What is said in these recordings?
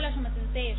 عشان ما تنساش.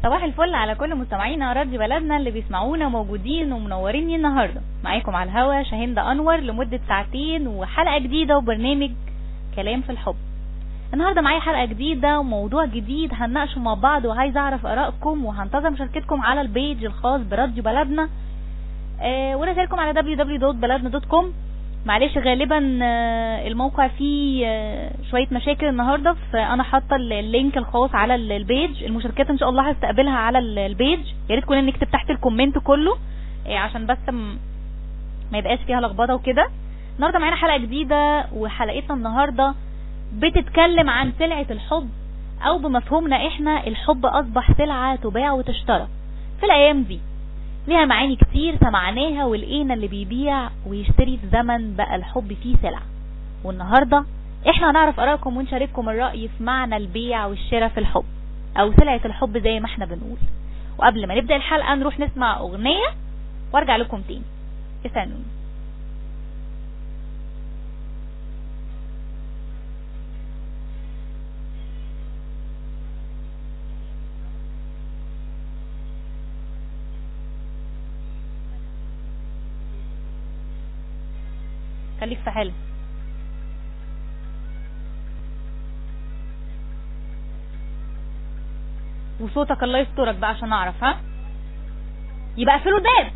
صباح الفل على كل مستمعينا راديو بلدنا اللي بيسمعونا موجودين ومنورين النهارده. معاكم على الهوا شاهندة انور لمدة ساعتين وحلقة جديدة وبرنامج كلام في الحب. النهارده معايا حلقة جديدة وموضوع جديد هنناقشه مع بعض، وعايز اعرف ارائكم وهنتظر مشاركتكم على البيج الخاص براديو بلدنا ورسائلكم على www.baladna.com. معلش غالبا الموقع فيه شوية مشاكل النهاردة، فانا حاطة اللينك الخاص على البيج. المشاركات ان شاء الله هستقبلها على البيج، يا ريت كلنا نكتب تحت الكومنت كله عشان بس ما يبقاش فيها لخبطة وكده. النهاردة معانا حلقة جديدة، وحلقتنا النهاردة بتتكلم عن سلعة الحب، او بمفهومنا احنا الحب اصبح سلعة تباع وتشترى في الايام دي. ليها معاني كتير سمعناها ولقينا اللي بيبيع ويشتري في زمن بقى الحب فيه سلعة. والنهاردة احنا هنعرف ارائكم ونشارككم الرأي في معنى البيع والشراء في الحب، او سلعة الحب زي ما احنا بنقول. وقبل ما نبدأ الحلقة نروح نسمع اغنية وارجع لكم تاني. استنوني. خليك في حالك وصوتك الله يسترك بقى عشان اعرف. ها يبقى اقفلوا الباب.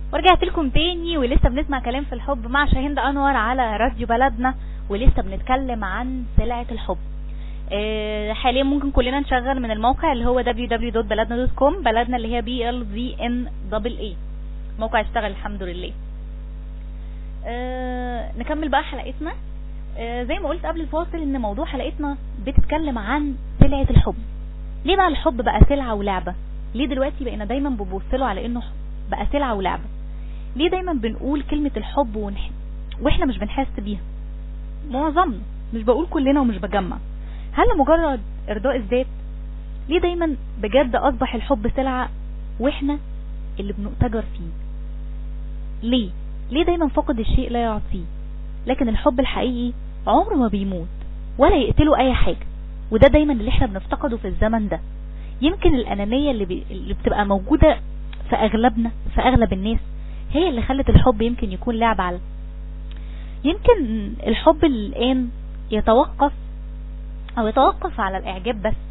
ورجعت لكم تاني ولسه بنسمع كلام في الحب مع شاهين انور على راديو بلدنا، ولسه بنتكلم عن سلعة الحب. حاليا ممكن كلنا نشغل من الموقع اللي هو www.baladna.com، بلدنا اللي هي BLZNAA. موقع اشتغل الحمد لله. نكمل بقى حلقتنا. زي ما قلت قبل الفاصل ان موضوع حلقتنا بتتكلم عن سلعة الحب. ليه بقى الحب بقى سلعة ولعبة؟ ليه دلوقتي بقينا دايما بنبصله على انه بقى سلعة ولعبة؟ ليه دايما بنقول كلمة الحب واحنا مش بنحس بيها؟ معظمنا، مش بقول كلنا ومش بجمع. هل مجرد ارضاء الذات؟ ليه دايما بجد اصبح الحب سلعة واحنا اللي بنؤتجر فيه؟ ليه دايما فقد الشيء لا يعطيه؟ لكن الحب الحقيقي عمره ما بيموت ولا يقتله اي حاجة، وده دايما اللي احنا بنفتقده في الزمن ده. يمكن الانانية اللي بتبقى موجودة في اغلبنا، في اغلب الناس، هي اللي خلت الحب يمكن يكون لعب يمكن الحب الان يتوقف على الاعجاب بس.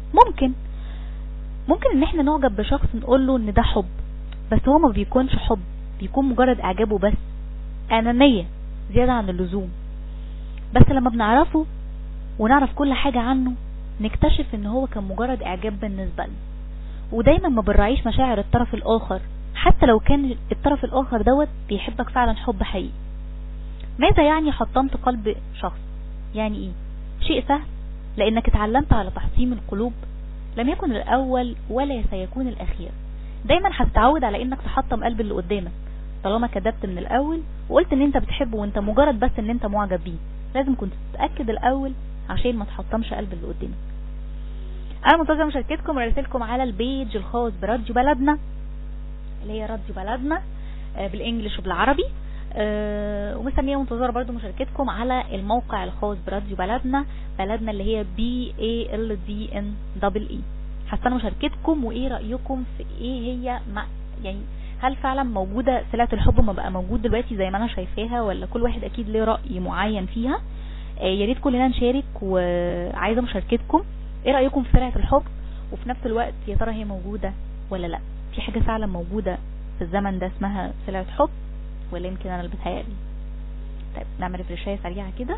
ممكن ان احنا نعجب بشخص نقول له ان ده حب، بس هو ما بيكونش حب، بيكون مجرد اعجابه بس، انانية زيادة عن اللزوم. بس لما بنعرفه ونعرف كل حاجة عنه نكتشف ان هو كان مجرد اعجاب بالنسبة لنا. ودايما ما بنراعيش مشاعر الطرف الاخر، حتى لو كان الطرف الاخر دوت بيحبك فعلا حب حقيقي. ماذا يعني حطمت قلب شخص؟ يعني ايه؟ شيء سهل، لانك اتعلمت على تحطيم القلوب. لم يكن الاول ولا سيكون الاخير. دايما هتتعود على انك تحطم قلب اللي قدامك طالما كدبت من الاول وقلت ان انت بتحبه وانت مجرد بس ان انت معجب بيه. لازم كنت تتأكد الاول عشان ما تحطمش قلب اللي قدامك. انا منتظره مشاركتكم ورسالتكم على البيج الخاص براديو بلدنا اللي هي راديو بلدنا بالانجلش وبالعربي. ومستنيه منتظره برضو مشاركتكم على الموقع الخاص براديو بلدنا اللي هي BALDNAA. هستنى مشاركتكم وايه رايكم في ايه هي يعني هل فعلا موجوده سلعة الحب ما بقى موجود دلوقتي زي ما انا شايفاها، ولا كل واحد اكيد ليه راي معين فيها؟ يا ريت كلنا نشارك، وعايزه مشاركتكم. ايه رايكم في سلعة الحب؟ وفي نفس الوقت يا ترى هي موجوده ولا لا؟ في حاجه فعلا موجوده في الزمن ده اسمها سلعة حب، ولا يمكن انا اللي بتهيألي؟ طيب نعمل ريفريشايه سريعه كده.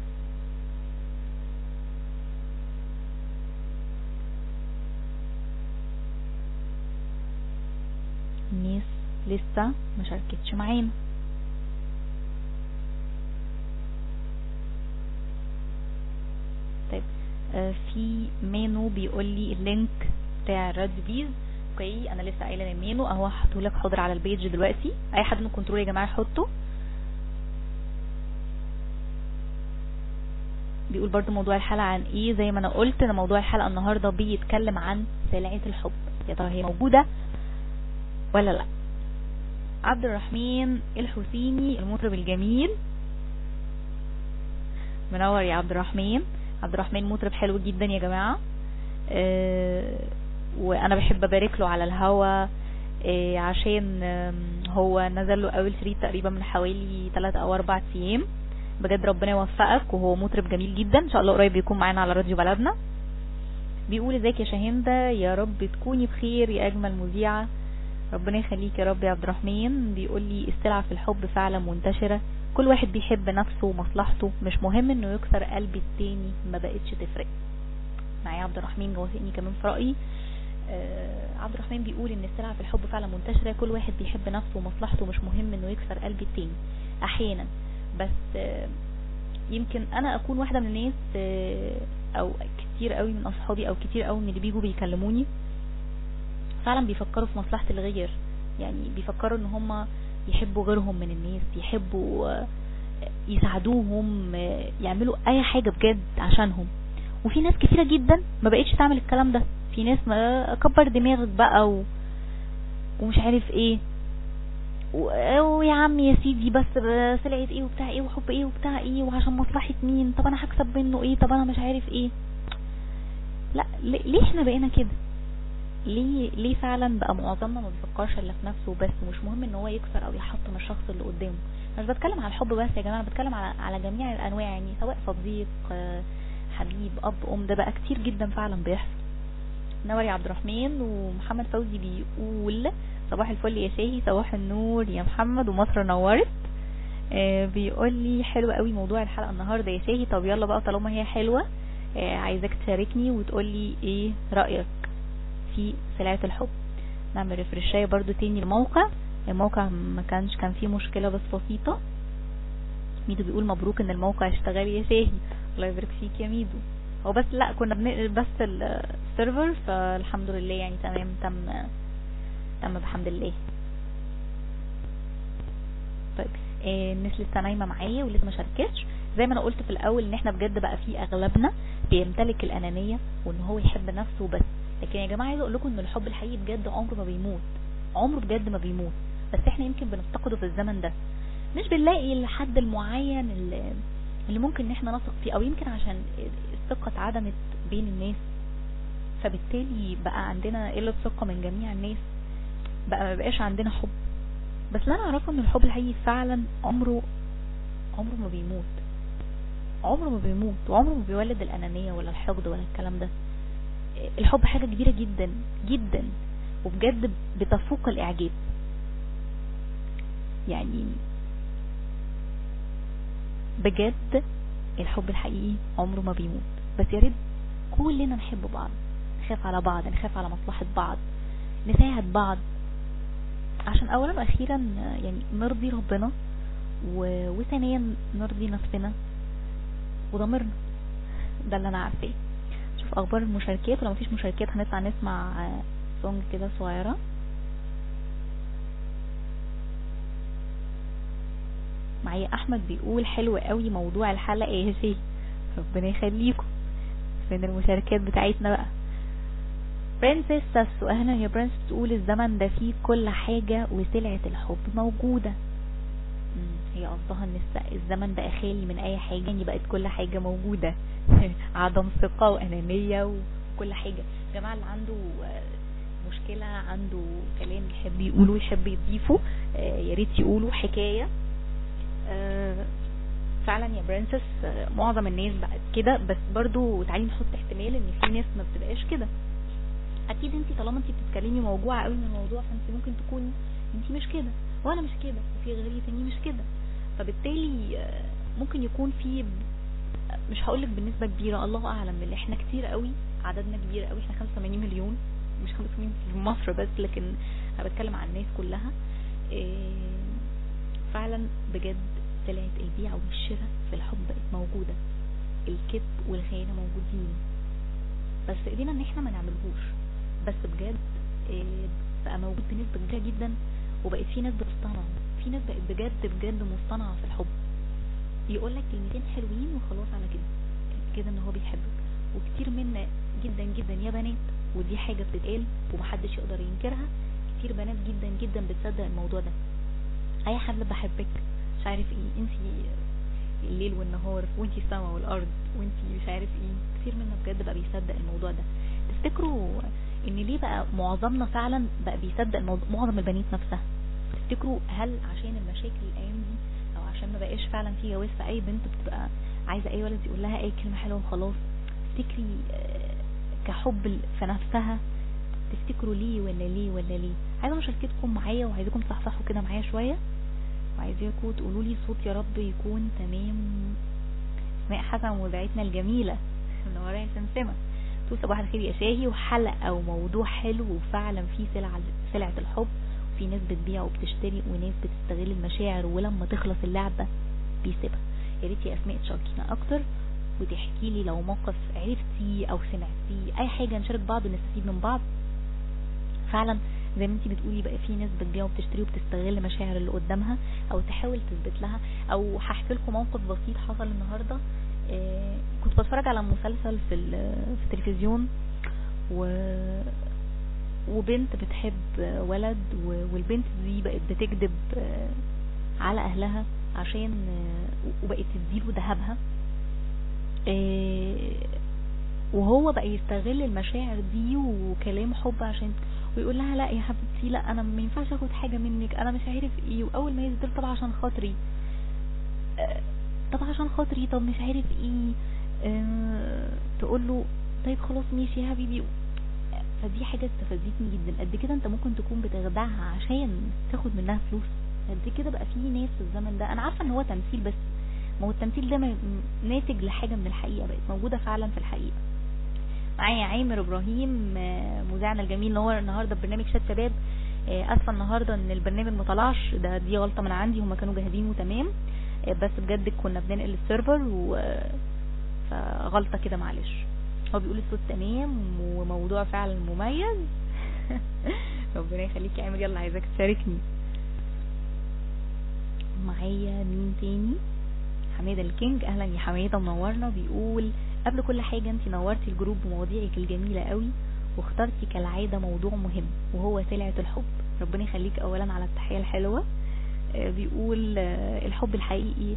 الناس لسه ما شاركتش معانا. طيب في مانو بيقول لي اللينك بتاع راديو بيز. اوكي انا لسه قايله لمانو اهو، هحطه لك حاضر على البيج دلوقتي. اي حد من الكنترول يا جماعه يحطه. بيقول برضو موضوع الحلقه عن ايه. زي ما انا قلت ان موضوع الحلقه النهارده بيتكلم عن سلعة الحب. يا ترى هي موجوده ولا لا؟ عبد الرحمن الحسيني المطرب الجميل، منور يا عبد الرحمن. عبد الرحمن مطرب حلو جدا يا جماعه، وانا بحب ابارك له على الهوا عشان هو نزل له اول شريط تقريبا من حوالي 3 أو 4 ايام. بجد ربنا يوفقك، وهو مطرب جميل جدا. ان شاء الله قريب يكون معانا على راديو بلدنا. بيقول ازيك يا شاهندة، يا رب تكوني بخير يا اجمل مذيعة. ربنا يخليك يا رب يا عبد الرحمن. بيقول لي السلعة في الحب فعلا منتشرة، كل واحد بيحب نفسه ومصلحته، مش مهم انه يكسر قلب التاني، ما بقتش تفرق. معايا عبد الرحمن جوافقني كمان في رأيي. عبد الرحمن بيقول ان السلعة في الحب فعلا منتشرة، كل واحد بيحب نفسه ومصلحته، مش مهم انه يكسر قلب التاني احيانا. بس يمكن انا اكون واحدة من الناس او كتير قوي من اصحابي او كتير قوي من اللي بيجوا بيكلموني فعلا بيفكروا في مصلحة الغير. يعني بيفكروا ان هم يحبوا غيرهم من الناس، يحبوا يساعدوهم، يعملوا اي حاجة بجد عشانهم. وفي ناس كتيرة جدا ما بقتش تعمل الكلام ده. في ناس ما كبر دماغك بقى ومش عارف ايه، ويا عم يا سيدي بس سلعة ايه وبتاع ايه وحب ايه وبتاع ايه وعشان مصلحة مين، طب انا هكسب منه ايه، طب انا مش عارف ايه. لا ليه احنا بقينا كده؟ ليه فعلا بقى معظمنا ما بيفكرش الا في نفسه بس، ومش مهم ان هو يكسر او يحطم الشخص اللي قدامه. مش بتكلم على الحب بس يا جماعه، انا بتكلم على جميع الانواع، يعني سواء صديق، حبيب، اب، ام، ده بقى كتير جدا فعلا بيحصل. نور يا عبد الرحمن. ومحمد فوزي بيقول صباح الفل يا شاهي، صباح النور يا محمد، ومصر نورت. بيقول لي حلو قوي موضوع الحلقة النهاردة يا شاهي. طب يلا بقى طالما هي حلوة عايزاك تشاركني وتقول لي ايه رأيك في سلعة الحب. نعمل ريفرشاية برضو تاني الموقع ما كان فيه مشكلة بس بسيطة. ميدو بيقول مبروك ان الموقع اشتغل يا شاهي. الله يبارك فيك يا ميدو. هو بس لا كنا بنقل بس السيرفر، فالحمد لله يعني تمام، تم بحمد الله. طيب الناس لسه نايمه معايا ولسه ما شاركتش. زي ما انا قلت في الاول ان احنا بجد بقى في اغلبنا بيمتلك الانانيه وان هو يحب نفسه بس. لكن يا جماعه عايزه اقول لكم ان الحب الحقيقي بجد عمره ما بيموت، عمره بجد ما بيموت، بس احنا يمكن بنفتقده في الزمن ده. مش بنلاقي الحد المعين اللي ممكن ان احنا نثق فيه، او يمكن عشان الثقه اتعدمت بين الناس، فبالتالي بقى عندنا قله ثقه من جميع الناس، بقى ما بقاش عندنا حب. بس اللي انا اعرفه ان الحب الحقيقي فعلا عمره ما بيموت، عمره ما بيموت، وعمره ما بيولد الانانيه ولا الحقد ولا الكلام ده. الحب حاجه كبيره جدا جدا، وبجد بتفوق الاعجاب. يعني بجد الحب الحقيقي عمره ما بيموت. بس يا ريت كلنا نحب بعض، نخاف على بعض، نخاف على مصلحة بعض، نساعد بعض، عشان اولا واخيرا يعني نرضي ربنا، وثانيا نرضي نفسنا وضميرنا. ده اللي انا عارفاه. شوف اخبار المشاركات، ولو مفيش مشاركات هنطلع نسمع سونج كده صغيرة. معايا احمد بيقول حلو قوي موضوع الحلقة يا شيخ، ربنا يخليكم. فين المشاركات بتاعتنا بقى؟ برنسس ساسو، اهلا يا برنس، بتقول الزمن ده فيه كل حاجة وسلعة الحب موجودة. هي قصدها ان الزمن ده خالي من اي حاجة، يعني بقت كل حاجة موجودة. عدم ثقة وانانية وكل حاجة. يا جماعة اللي عنده مشكلة، عنده كلام يحب يقوله، يحب يضيفه، يا ريت يقولوا حكاية. فعلا يا برنسس معظم الناس بقت كده، بس برضو تعالي نحط احتمال ان في ناس ما بتبقاش كده. اكيد انت طالما انت بتتكلمي موجوعه قوي من الموضوع، فانت ممكن تكوني انت مش كده وانا مش كده وفي غيري تاني مش كده. فبالتالي ممكن يكون في، مش هقولك بنسبه كبيره، الله اعلم، اللي احنا كتير قوي، عددنا كبير قوي، احنا 85 مليون، مش 85 في مصر بس، لكن انا بتكلم عن الناس كلها. فعلا بجد سلعة البيع والشراء في الحب بقت موجودة، الكذب والخيانة موجودين، بس في ايدينا ان احنا ما نعملهوش. بس بجد بقى موجود بنسبة كبيرة جدا، وبقت في ناس بتصطنع، في ناس بقت بجد مصطنعة في الحب. يقولك كلمتين حلوين وخلاص على كده ان هو بيحبك. وكتير منا جدا جدا يا بنات، ودي حاجة بتتقال ومحدش يقدر ينكرها، كتير بنات جدا جدا بتصدق الموضوع ده. اي حد بحبك مش عارف ايه، انتي الليل والنهار، وانتي السما والارض، وانتي مش عارف ايه. كتير منا بجد بقى بيصدق الموضوع ده. تفتكروا ان ليه بقى معظمنا فعلا بقى بيصدق الموضوع، معظم البنات نفسها؟ تفتكروا هل عشان المشاكل الايام دي، او عشان ما بقاش فعلا في جواز، فاي بنت بتبقى عايزه اي ولد يقول لها اي كلمه حلوه وخلاص؟ تفتكري كحب في نفسها؟ تفتكروا ليه ولا ليه؟ عايزه مشاركتكم معايا، وعايزاكم تصحصحوا كده معايا شويه، وعايزاكم تقولوا لي صوت يا رب يكون تمام. اسماء حسن مذيعتنا الجميله منوره يا سمسمه، تقول صباح الخير يا شاهي، وحلقه وموضوع حلو، وفعلا في سلعه الحب، وفي ناس بتبيع وبتشتري، وناس بتستغل المشاعر، ولما تخلص اللعبه بيسيبها. يا ريت يا اسماء تشاركينا اكتر، وتحكي لي لو موقف عرفتي او سمعتي، اي حاجه نشارك بعض ونستفيد من بعض. فعلا زي ما انتي بتقولي بقى في ناس بتبيع وبتشتري وبتستغل مشاعر اللي قدامها، او تحاول تثبت لها. او هحكي لكم موقف بسيط حصل النهارده. كنت بتفرج على مسلسل في التلفزيون، وبنت بتحب ولد، والبنت دي بقت بتكذب على اهلها عشان وبقت تديله ذهبها، وهو بقى يستغل المشاعر دي وكلام حب عشان، ويقول لها لا يا حبيبتي، لا انا ما ينفعش اخد حاجه منك، انا مش عارف ايه. واول ما ينزل طب عشان خاطري، طب مش عارف ايه. تقول له طيب خلاص ماشي يا حبيبي. فدي حاجة استفزتني جدا. قد كده انت ممكن تكون بتخدعها عشان تاخد منها فلوس؟ قد كده بقى في ناس في الزمن ده، انا عارفة ان هو تمثيل، بس ما هو التمثيل ده ناتج لحاجة من الحقيقة بقت موجودة فعلا في الحقيقة. معايا عامر ابراهيم مذيعنا الجميل نور النهارده ببرنامج شات شباب. اسفه النهارده ان البرنامج ما طلعش، دي غلطه من عندي، هما كانوا جاهزين تمام بس بجد كنا بننقل السيرفر فغلطه كده معلش. هو بيقول الصوت تمام وموضوع فعلا مميز. ربنا يخليك يا عامر. يلا عايزاك تشاركني. معايا مين تاني؟ حماده الكينج. اهلا يا حماده منورنا. بيقول قبل كل حاجة انت نورتي الجروب بمواضيعك الجميلة قوي، واخترتي كالعادة موضوع مهم وهو سلعة الحب. ربنا يخليك اولا على التحية الحلوة. بيقول الحب الحقيقي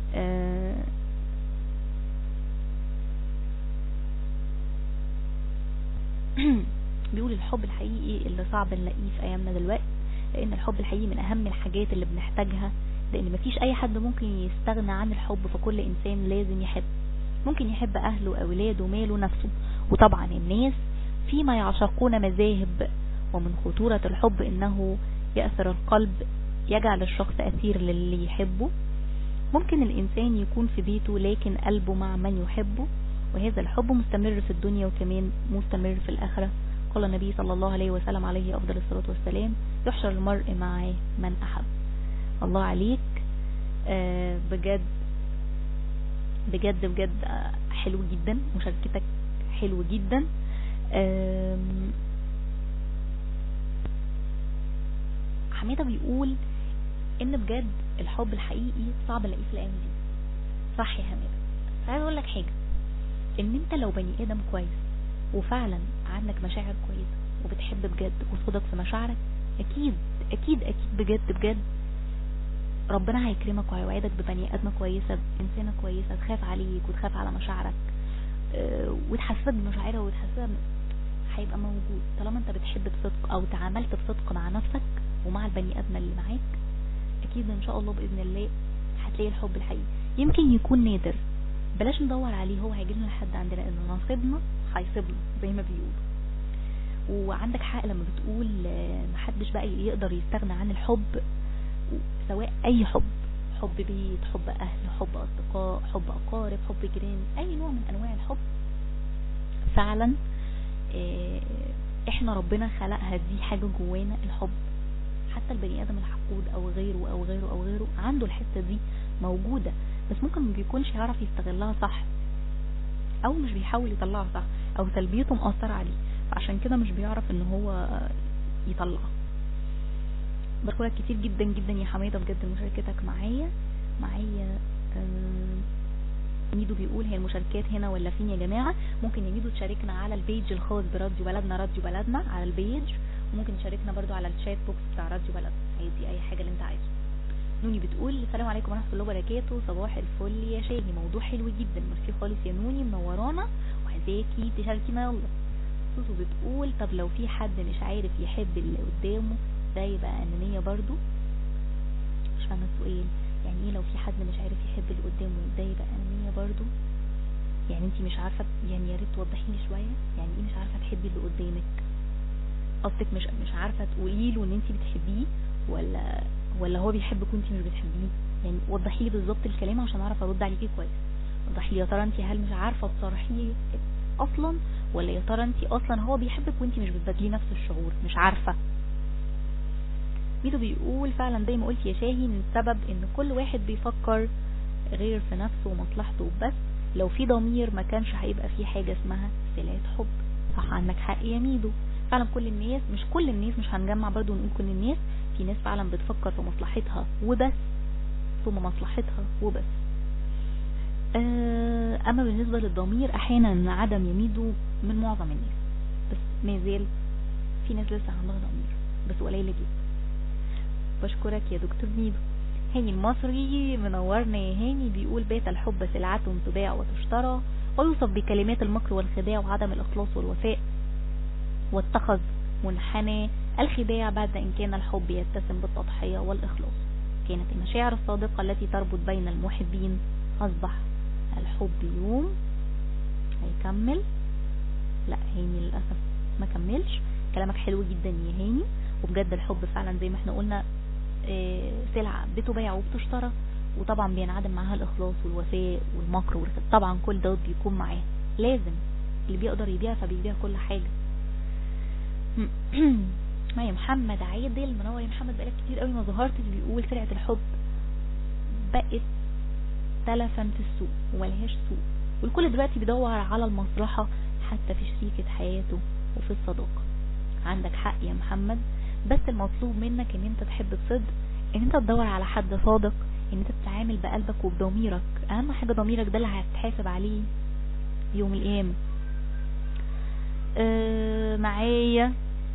بيقول الحب الحقيقي اللي صعب نلاقيه في ايامنا دلوقتي، لان الحب الحقيقي من اهم الحاجات اللي بنحتاجها، لان مفيش اي حد ممكن يستغنى عن الحب، فكل انسان لازم يحب. ممكن يحب اهله اولاده ماله نفسه. وطبعا الناس فيما يعشقون مذاهب، ومن خطورة الحب انه يأثر القلب، يجعل الشخص اثير للي يحبه. ممكن الانسان يكون في بيته لكن قلبه مع من يحبه، وهذا الحب مستمر في الدنيا وكمان مستمر في الاخرة. قال النبي صلى الله عليه وسلم عليه افضل الصلاة والسلام: يحشر المرء مع من احب. الله عليك. بجد بجد بجد حلو جدا، مشاركتك حلو جدا. حميدة بيقول ان بجد الحب الحقيقي صعب نلاقيه في الايام دي. صح يا حميدة. عايز اقول لك حاجة، ان انت لو بني ادم كويس وفعلا عندك مشاعر كويسة وبتحب بجد وصدق في مشاعرك، اكيد اكيد اكيد بجد بجد ربنا هيكرمك وهيوعدك ببني ادمه كويسه، بانسانه كويسه تخاف عليك وتخاف على مشاعرك وتحسسك بمشاعرها وتحسسها هيبقى موجود طالما انت بتحب بصدق او تعاملت بصدق مع نفسك ومع البني ادم اللي معاك. اكيد ان شاء الله باذن الله هتلاقي الحب الحقيقي. يمكن يكون نادر، بلاش ندور عليه، هو هيجي لنا لحد عندنا، ان نصيبنا هيصيبنا زي ما بيقولوا. وعندك حق لما بتقول محدش بقى يقدر يستغنى عن الحب، سواء اي حب، حب بيت، حب اهل، حب اصدقاء، حب اقارب، حب جيران، اي نوع من انواع الحب. فعلا احنا ربنا خلقها، دي حاجة جوانا الحب. حتى البني ادم الحقود او غيره او غيره او غيره عنده الحتة دي موجودة، بس ممكن ما بيكونش يعرف يستغلها صح، او مش بيحاول يطلعها صح، او سلبيته مأثرة عليه، فعشان كده مش بيعرف ان هو يطلعها. بشكرك كتير جدا جدا يا حميدة بجد مشاركتك معايا. ميدو بيقول هي المشاركات هنا ولا فين يا جماعة؟ ممكن يا ميدو تشاركنا على البيج الخاص براديو بلدنا، راديو بلدنا على البيج، وممكن تشاركنا برضو على الشات بوكس بتاع راديو بلدنا، عادي اي حاجة اللي انت عايزه. نوني بتقول السلام عليكم ورحمة الله وبركاته، صباح الفل يا شاهي، موضوع حلو جدا، ميرسي خالص يا نوني، منورانا وعايزاكي تشاركينا. يلا سوسو بتقول طب لو في حد مش عارف يحب اللي قدامه ده يبقى انانية برضو؟ مش فاهمة السؤال. يعني ايه لو في حد مش عارف يحب اللي قدامه ده يبقى انانية برضو؟ يعني انتي مش عارفة، يعني يا ريت توضحيني شوية، يعني ايه مش عارفة تحبي اللي قدامك؟ قصدك مش عارفة تقولي له ان انتي بتحبيه ولا هو بيحبك وانتي مش بتحبيه؟ يعني وضحي لي بالظبط الكلام عشان اعرف ارد عليكي كويس. وضحي لي يا ترى انتي هل مش عارفة تصرحيه اصلا، ولا يا ترى انتي اصلا هو بيحبك وانتي مش بتبادليه نفس الشعور؟ مش عارفة. ميدو بيقول فعلا زي ما قلت يا شاهي، من السبب ان كل واحد بيفكر غير في نفسه ومصلحته بس، لو في ضمير ما كانش هيبقى في حاجة اسمها صلة حب. صح، عندك حق يا ميدو. فعلا كل الناس، مش كل الناس، مش هنجمع برضو ونقول كل الناس، في ناس فعلا بتفكر في مصلحتها وبس، ثم مصلحتها وبس. اما بالنسبة للضمير احيانا عدم يميدو من معظم الناس، بس ما زال في ناس لسه عندها ضمير بس قليلة جدا. بشكرك يا دكتور ميدو. هاني المصري منورنا يا هاني، بيقول بات الحب سلعة تباع وتشترى، ويوصف بكلمات المكر والخداع وعدم الاخلاص والوفاء، واتخذ منحنى الخداع بعد ان كان الحب يتسم بالتضحية والاخلاص. كانت المشاعر الصادقة التي تربط بين المحبين، اصبح الحب يوم. هيكمل؟ لا هاني للأسف ما كملش. كلامك حلو جدا يا هاني، وبجد الحب فعلا زي ما احنا قلنا سلعة بتباع وبتشترى، وطبعا بينعدم معاها الإخلاص والوفاء والمكر طبعا كل ده بيكون معاه. لازم اللي بيقدر يبيع فبيبيع كل حاجة. ما يا محمد عادل منور يا محمد، بقالك كتير قوي ما ظهرتش. بيقول سلعة الحب بقت تلفا في السوق وملهاش سوق، والكل دلوقتي بيدور على المصلحة حتى في شريكة حياته وفي الصداقة. عندك حق يا محمد، بس المطلوب منك ان انت تحب بصدق، ان انت تدور على حد صادق، ان انت تتعامل بقلبك وبضميرك. اهم حاجة ضميرك، ده اللي هتحاسب عليه يوم القيامة. معايا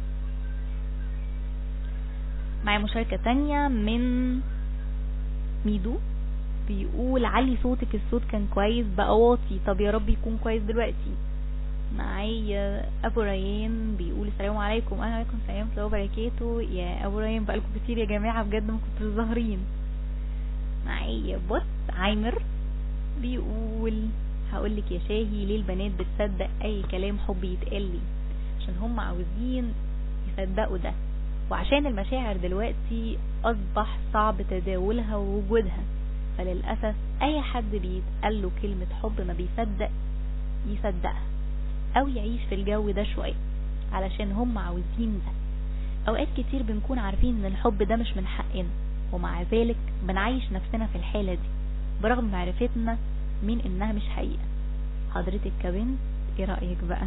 مشاركة تانية من ميدو، بيقول علي صوتك، الصوت كان كويس بقى واطي. طب يا رب يكون كويس دلوقتي. معايا ابو ريان بيقول السلام عليكم. اهلا عليكم السلام ورحمه الله وبركاته. يا ابو ريان بقالكم كتير يا جماعه، بجد ما كنتوش ظاهرين. معايا بص عايمر بيقول هقول لك يا شاهي، ليه البنات بتصدق اي كلام حب يتقال لي؟ عشان هم عاوزين يصدقوا ده، وعشان المشاعر دلوقتي اصبح صعب تداولها ووجودها، فللاسف اي حد بيتقال له كلمه حب ما بيصدق يصدقها او يعيش في الجو ده شوية، علشان هم عاوزين ده. اوقات كتير بنكون عارفين ان الحب ده مش من حقنا، ومع ذلك بنعيش نفسنا في الحالة دي برغم معرفتنا من انها مش حقيقة. حضرتك كبنت ايه رأيك بقى؟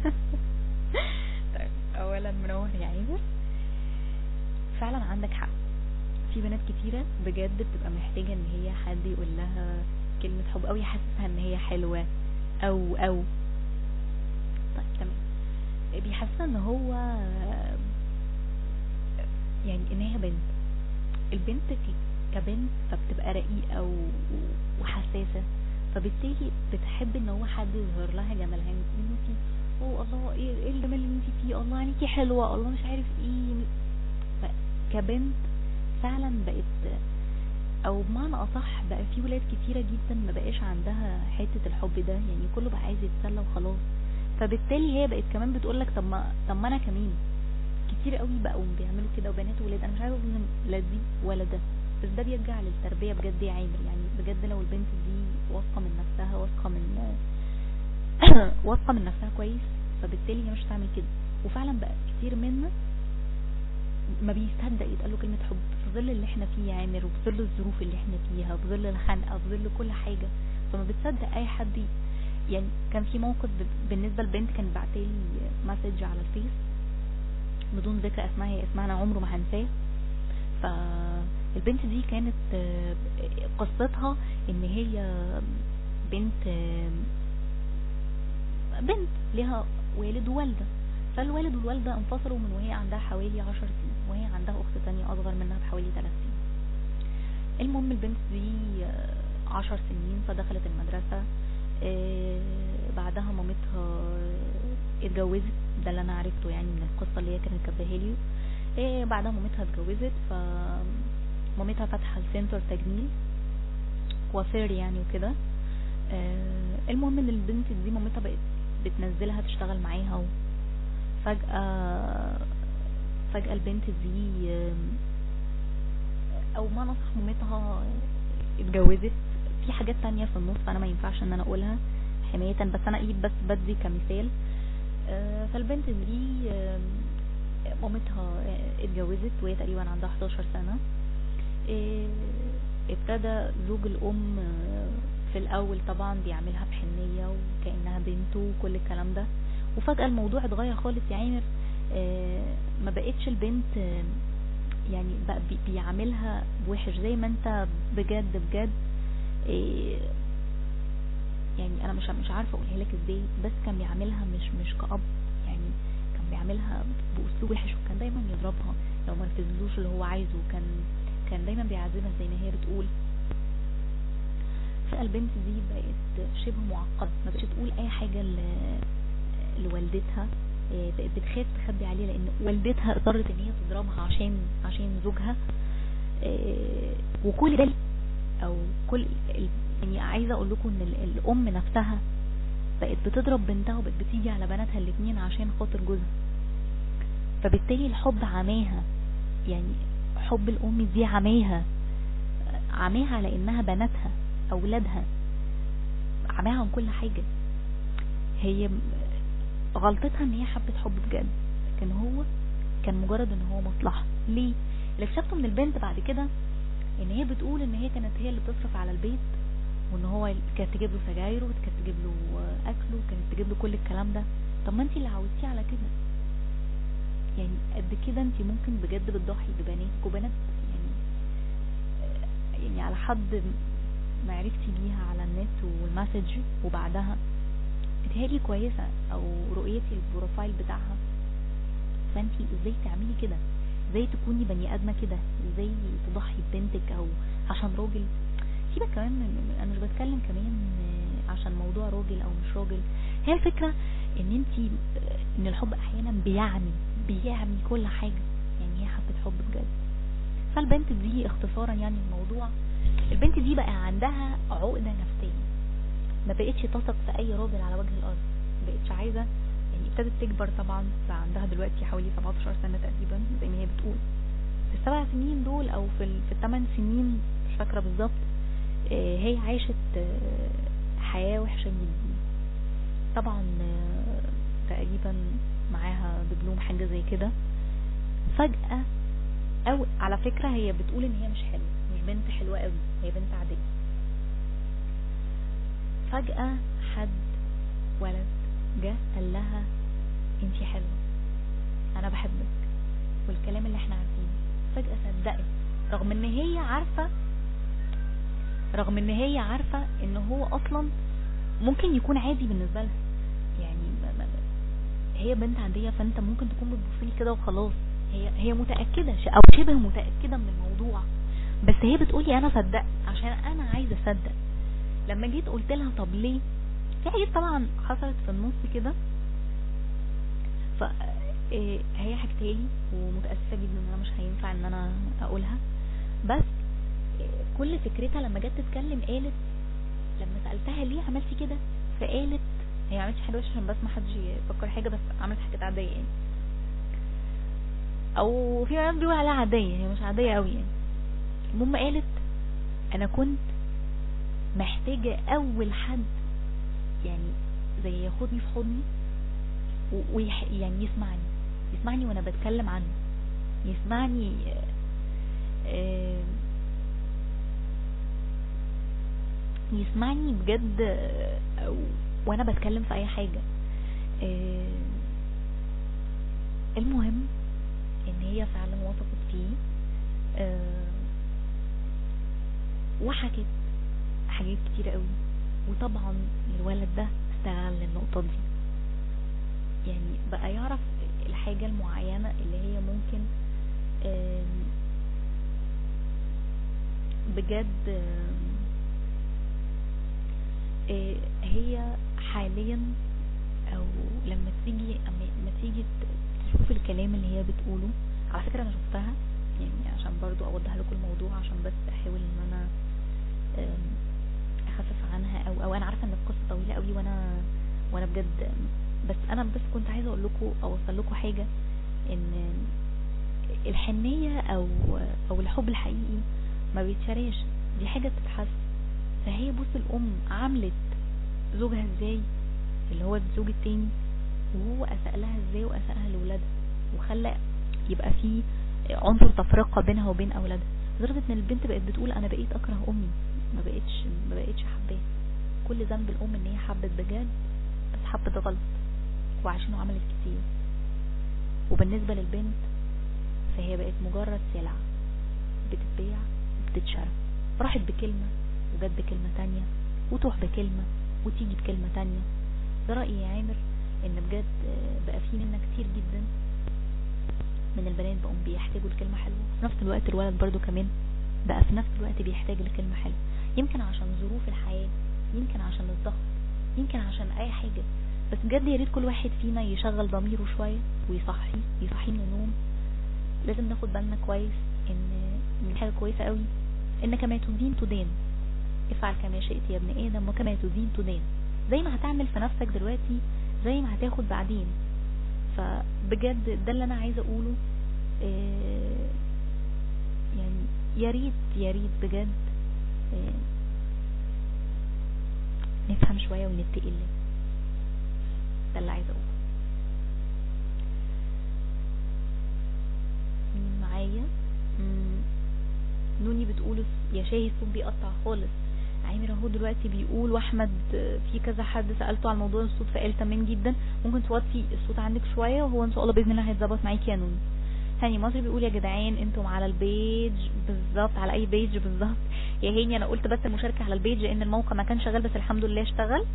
طيب اولا منور يا عيبر، فعلا عندك حق. في بنات كتيرة بجد بتبقى محتاجة ان هي حد يقول لها كلمة حب، او يحسسها ان هي حلوة، او طيب تمام، بيحسسها ان هو يعني ان هي بنت. البنت كبنت فبتبقى رقيقة وحساسة، فبالتالي بتحب ان هو حد يظهر لها جمالها. انتي الله ايه الجمال اللي انتي فيه، الله عينيكي حلوة، الله مش عارف ايه. كبنت فعلا بقت، او بمعنى اصح بقى في ولاد كتيرة جدا ما بقاش عندها حتة الحب ده، يعني كله بقى عايز يتسلى وخلاص. فبالتالي هي بقت كمان بتقولك طب ما انا كمان. كتير قوي بقوا بيعملوا كده، وبنات وولاد. انا مش عارفه ان لا دي ولا ده، بس ده بيرجع للتربيه بجد يا عامر. يعني بجد لو البنت دي واثقه من نفسها، واثقه من نفسها كويس، فبالتالي هي مش هتعمل كده. وفعلا بقى كتير منا ما بيصدق يتقال له كلمه حب في ظل اللي احنا فيه يا عامر، وفي ظل الظروف اللي احنا فيها، في ظل الخنقه، في ظل كل حاجه. فما بتصدق اي حد. يعني كان في موقف بالنسبه لبنت كانت بعتلي مسج على الفيس بدون ذكر اسمها، هي اسمها انا عمره ما هنساه. فالبنت دي كانت قصتها ان هي بنت ليها والد ووالده، فالوالد والوالده انفصلوا من وهي عندها حوالي 10 سنين، وهي عندها اخت تانية اصغر منها بحوالي 3 سنين. المهم البنت دي 10 سنين فدخلت المدرسة. بعدها مامتها اتجوزت، ده اللي انا عرفته يعني من القصة اللي هي كانت كاتباها لي. بعدها مامتها اتجوزت، فمامتها فاتحة السنتر تجميل كوافير يعني وكده. المهم ان البنت دي مامتها بقت بتنزلها تشتغل معاها، فجأة البنت دي او ما نصح مامتها اتجوزت. في حاجات تانية في النص فانا ما ينفعش ان انا اقولها حماية، بس انا بس بدي كمثال. فالبنت دي مامتها اتجوزت وهي تقريبا عندها 11 سنة. ابتدى زوج الام في الاول طبعا بيعملها بحنية وكأنها بنته وكل الكلام ده، وفجأة الموضوع اتغير خالص يا عامر. ما بقتش البنت يعني بقى بيعملها بوحش زي ما انت بجد يعني انا مش عارفه اقولها لك ازاي، بس كان بيعملها مش كأب، يعني كان بيعملها باسلوب وحش، وكان دايما يضربها لو ما نفذلوش اللي هو عايزه، كان دايما بيعذبها زي ما هي بتقول. فالبنت دي بقت شبه معقده، ما بقتش تقول اي حاجه لوالدتها، بقت بتخاف تخبي عليه لان والدتها اضطرت ان هي تضربها عشان زوجها. وكل ده او كل يعني عايزه اقول لكم ان الام نفسها بقت بتضرب بنتها وبقت بتيجي على بناتها الاتنين عشان خاطر جوزها. فبالتالي الحب عماها، يعني حب الام دي عماها على انها بناتها اولادها، عماها عن كل حاجة. هي غلطتها ان هي حبت حب بجد، لكن هو كان مجرد ان هو مصلحة. ليه؟ اللي اكتشفته من البنت بعد كده ان هي بتقول ان هي كانت هي اللي بتصرف على البيت، وان هو كانت تجيب له سجايره وكانت تجيب له اكله وكانت تجيب له كل الكلام ده. طب ما انت اللي عودتيه على كده، يعني قد كده انت ممكن بجد بتضحي ببناتك وبنات يعني على حد ما عرفتي بيها على النت والمسج وبعدها اتهالي كويسة او رؤيتي البروفايل بتاعها. فانتي ازاي تعملي كده؟ ازاي تكوني بني ادمة كده؟ ازاي تضحي ببنتك او عشان راجل؟ سيبك كمان، انا مش بتكلم كمان عشان موضوع راجل او مش راجل. هي الفكرة ان الحب احيانا بيعمي كل حاجة. يعني هي حبت حب بجد. فالبنت دي اختصارا يعني الموضوع، البنت دي بقى عندها عقدة نفسية، ما بقتش تثق في اي راجل على وجه الارض، ما بقتش عايزة. يعني ابتدت تكبر طبعا، بقى عندها دلوقتي حوالي 17 سنة تقريبا زي ما هي بتقول. في ال7 سنين دول او في ال8 سنين مش فاكرة بالظبط، هي عاشت حياة وحشة جدا طبعا. تقريبا معاها دبلوم حاجة زي كده. فجأة، او على فكرة هي بتقول ان هي مش حلوة، مش بنت حلوة قوي، هي بنت عادية. فجأة حد ولد جه قال لها انتي حلوة، انا بحبك، والكلام اللي احنا عارفينه. فجأة صدقت، رغم ان هي عارفة ان هو اصلا ممكن يكون عادي بالنسبة لها. يعني هي بنت عادية، فانت ممكن تكون بتبصلي كده وخلاص. هي متأكدة او شبه متأكدة من الموضوع، بس هي بتقولي انا صدقت عشان انا عايزة اصدق. لما جيت قلت لها طب ليه، في حاجات طبعا حصلت في النص كده، هي حكتها لي ومتأسفة جدا ان انا مش هينفع ان انا اقولها. بس كل فكرتها لما جت تتكلم قالت، لما سألتها ليه عملتي كده، فقالت هي عملتش حاجة وحشة عشان بس ما حدش يفكر حاجة، بس عملت حاجات عادية يعني، او في ناس بيقول عليها عادية، هي مش عادية قوي يعني. المهم قالت انا كنت محتاجة اول حد يعني زي ياخدني في حضني يعني يسمعني وانا بتكلم عنه، يسمعني بجد وانا بتكلم في اي حاجة. المهم ان هي فعلا وثقت فيه وحكت حاجات كتير قوي. وطبعا الولد ده استغل النقطة دي، يعني بقى يعرف الحاجة المعينة اللي هي ممكن بجد هي حاليا، او لما تيجي تشوف الكلام اللي هي بتقوله. على فكرة انا شفتها يعني عشان برضو اوضح لكم الموضوع، عشان بس احاول ان انا اخفف عنها، او انا عارفة ان القصة طويلة قوي وانا بجد، بس انا بس كنت عايزة اقول لكم اوصل لكم حاجة، ان الحنية او الحب الحقيقي ما بيتشراش، دي حاجة بتتحس. فهي بص الام عملت زوجها ازاي، اللي هو الزوج التاني، وهو اساء لها ازاي واساءها لولادها، وخلى يبقى في عنصر تفرقة بينها وبين اولادها، لدرجة ان البنت بقت بتقول انا بقيت اكره امي، ما بقيتش حباها. كل ذنب الام ان هي حبت بجد، بس حبت غلط وعشان عملت كتير. وبالنسبة للبنت فهي بقت مجرد سلعة بتتبيع وبتتشرى، راحت بكلمة وجت بكلمة تانية، وتروح بكلمة وتيجي بكلمة تانية. ده رأيي يا عامر، ان بجد بقى في منا كتير جدا من البنات بقوا بيحتاجوا لكلمة حلوة، في نفس الوقت الولد برضو كمان بقى في نفس الوقت بيحتاج لكلمة حلوة، يمكن عشان ظروف الحياة، يمكن عشان الضغط، يمكن عشان اي حاجة. بس بجد يا ريت كل واحد فينا يشغل ضميره شوية ويصحي من النوم. لازم ناخد بالنا كويس ان حاجة كويسة قوي، انك ما تدين تدان، افعل كما شئت يا ابن ادم وكما تدين تدان. زي ما هتعمل في نفسك دلوقتي زي ما هتاخد بعدين. فبجد ده اللي انا عايزه اقوله. يعني يا ريت بجد نفهم شويه ونتقل. ده اللي عايزه اقوله. معايا نوني بتقول يا شاهي الصوت بيقطع خالص. عامر اهو دلوقتي بيقول، واحمد في كذا حد سألته على موضوع الصوت فقال تمام جدا، ممكن توطي الصوت عندك شوية وهو ان شاء الله بإذن الله هيتظبط معاكي يا نوني. هاني مصري بيقول يا جدعان انتم على البيج بالظبط، على اي بيج بالظبط يا هاني؟ انا قلت بس المشاركة على البيج لان الموقع ما كان شغال بس الحمد لله اشتغل.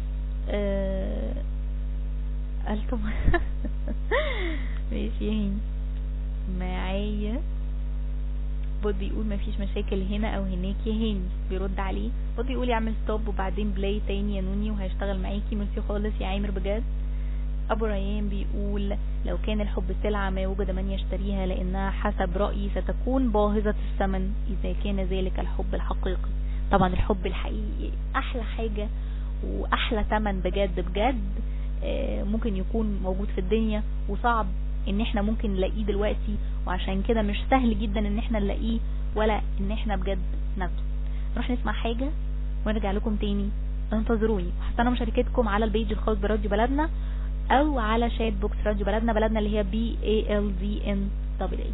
قلتم ماشي يا هاني. معايا بود بيقول مفيش مشاكل هنا او هناك يا هاني، بيرد عليه. بود بيقول يعمل ستوب وبعدين بلاي تاني يا نوني وهيشتغل معاكي. ميرسي خالص يا عامر بجد. ابو ريان بيقول لو كان الحب سلعة ما وجد من يشتريها لانها حسب رأيي ستكون باهظة الثمن اذا كان ذلك الحب الحقيقي. طبعا الحب الحقيقي احلى حاجة واحلى ثمن بجد بجد ممكن يكون موجود في الدنيا، وصعب ان احنا ممكن نلاقيه دلوقتي، وعشان كده مش سهل جدا ان احنا نلاقيه ولا ان احنا بجد ناخده. نروح نسمع حاجة ونرجع لكم تاني. انتظروني وهستنى مشاركتكم على البيج الخاص براديو بلدنا او على شات بوكس راديو بلدنا اللي هي BALDNAA.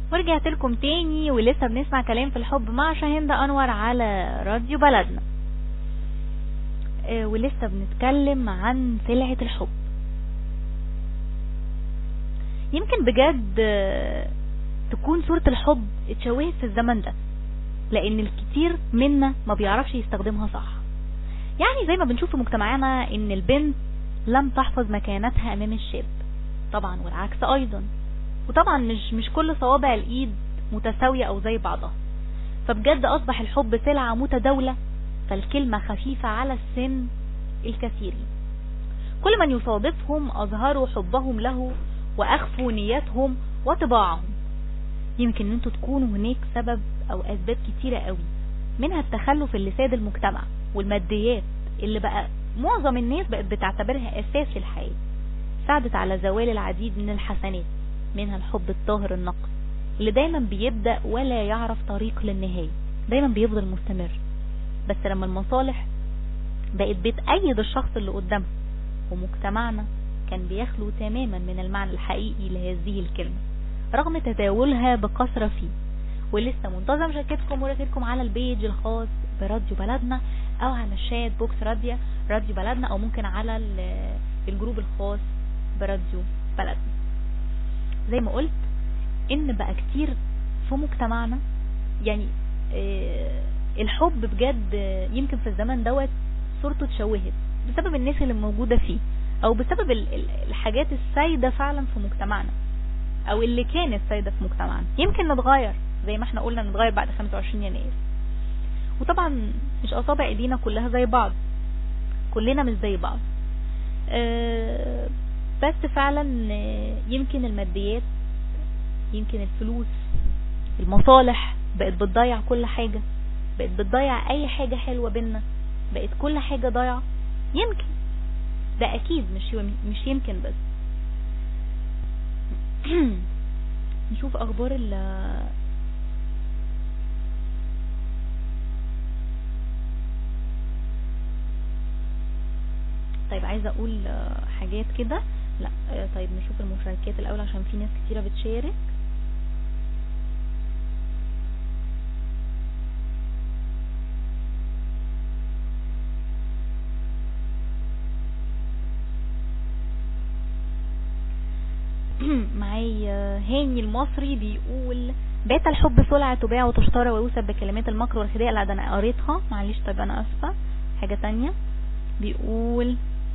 ورجعت لكم تاني ولسه بنسمع كلام في الحب مع شاهندة أنور على راديو بلدنا. ولسه بنتكلم عن سلعة الحب. يمكن بجد تكون صورة الحب اتشوهت في الزمن ده، لأن الكتير منا ما بيعرفش يستخدمها صح. يعني زي ما بنشوف في مجتمعنا ان البنت لم تحفظ مكانتها امام الشاب، طبعا والعكس ايضا. وطبعا مش كل صوابع الايد متساوية او زي بعضها. فبجد اصبح الحب سلعة متداولة، فالكلمة خفيفة على السن الكثيرين. كل من يصادفهم اظهروا حبهم له واخفوا نياتهم وطباعهم. يمكن ان انتوا تكونوا هناك سبب او اسباب كتيرة قوي، منها التخلف اللي ساد المجتمع والماديات اللي بقى معظم الناس بقت بتعتبرها اساس الحياة، ساعدت على زوال العديد من الحسنات، منها الحب الطاهر النقي اللي دايما بيبدأ ولا يعرف طريق للنهاية، دايما بيفضل مستمر. بس لما المصالح بقت بتأيد الشخص اللي قدامها، ومجتمعنا كان بيخلو تماما من المعنى الحقيقي لهذه الكلمة رغم تداولها بكثرة فيه. ولسه منتظم مشاركتكم ورسائلكم على البيج الخاص براديو بلدنا، او على الشات بوكس راديو بلدنا، او ممكن على الجروب الخاص براديو بلدنا. زي ما قلت ان بقى كتير في مجتمعنا يعني الحب بجد يمكن في الزمن دوت صورته اتشوهت بسبب الناس اللي موجودة فيه، او بسبب الحاجات السايدة فعلا في مجتمعنا، او اللي كانت سايدة في مجتمعنا. يمكن نتغير زي ما احنا قلنا، نتغير بعد 25 يناير. وطبعا مش اصابع ايدينا كلها زي بعض، كلنا مش زي بعض. بس فعلا يمكن الماديات، يمكن الفلوس، المصالح بقت بتضيع كل حاجة، بقت بتضيع اي حاجة حلوة بينا، بقت كل حاجة ضايعة. يمكن ده اكيد مش يمكن بس. نشوف اخبار طيب عايزة اقول حاجات كده. لا طيب نشوف المشاركات الاول عشان في ناس كتيرة بتشارك. معايا هاني المصري بيقول بات الحب سلعة تباع وتشترى ويوسف بكلمات المكر والخداع. لا ده انا قريتها، معلش. طيب انا اسفة. حاجة تانية بيقول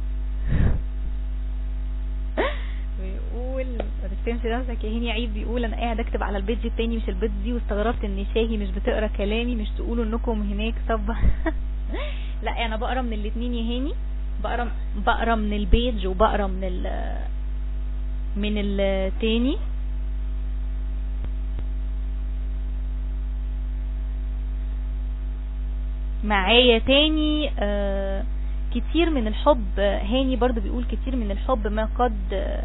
ما تكتمش نفسك يا هاني، عيب. بيقول انا قاعد اكتب على البيج التاني مش البيج دي، واستغربت ان شاهي مش بتقرا كلامي، مش تقولوا انكم هناك صب. لا انا بقرا من الاتنين يا هاني، بقرا من البيج وبقرا من التاني. معايا تاني كتير من الحب. هاني برضو بيقول كتير من الحب ما قد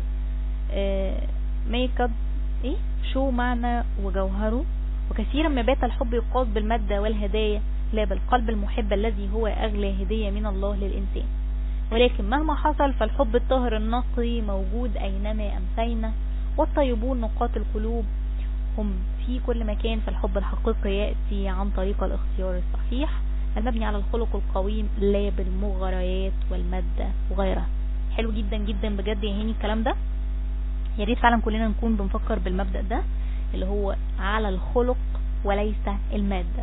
ايه شو معنى وجوهره، وكثيرا ما بات الحب يقاس بالمادة والهدايا لا بالقلب المحب الذي هو اغلى هدية من الله للانسان. ولكن مهما حصل فالحب الطاهر النقي موجود اينما امسينا، والطيبون نقاط القلوب هم في كل مكان. فالحب الحقيقي يأتي عن طريق الاختيار الصحيح المبني على الخلق القويم لا بالمغريات والمادة وغيرها. حلو جدا جدا بجد يا هاني الكلام ده. يا ريت فعلا كلنا نكون بنفكر بالمبدأ ده اللي هو على الخلق وليس المادة.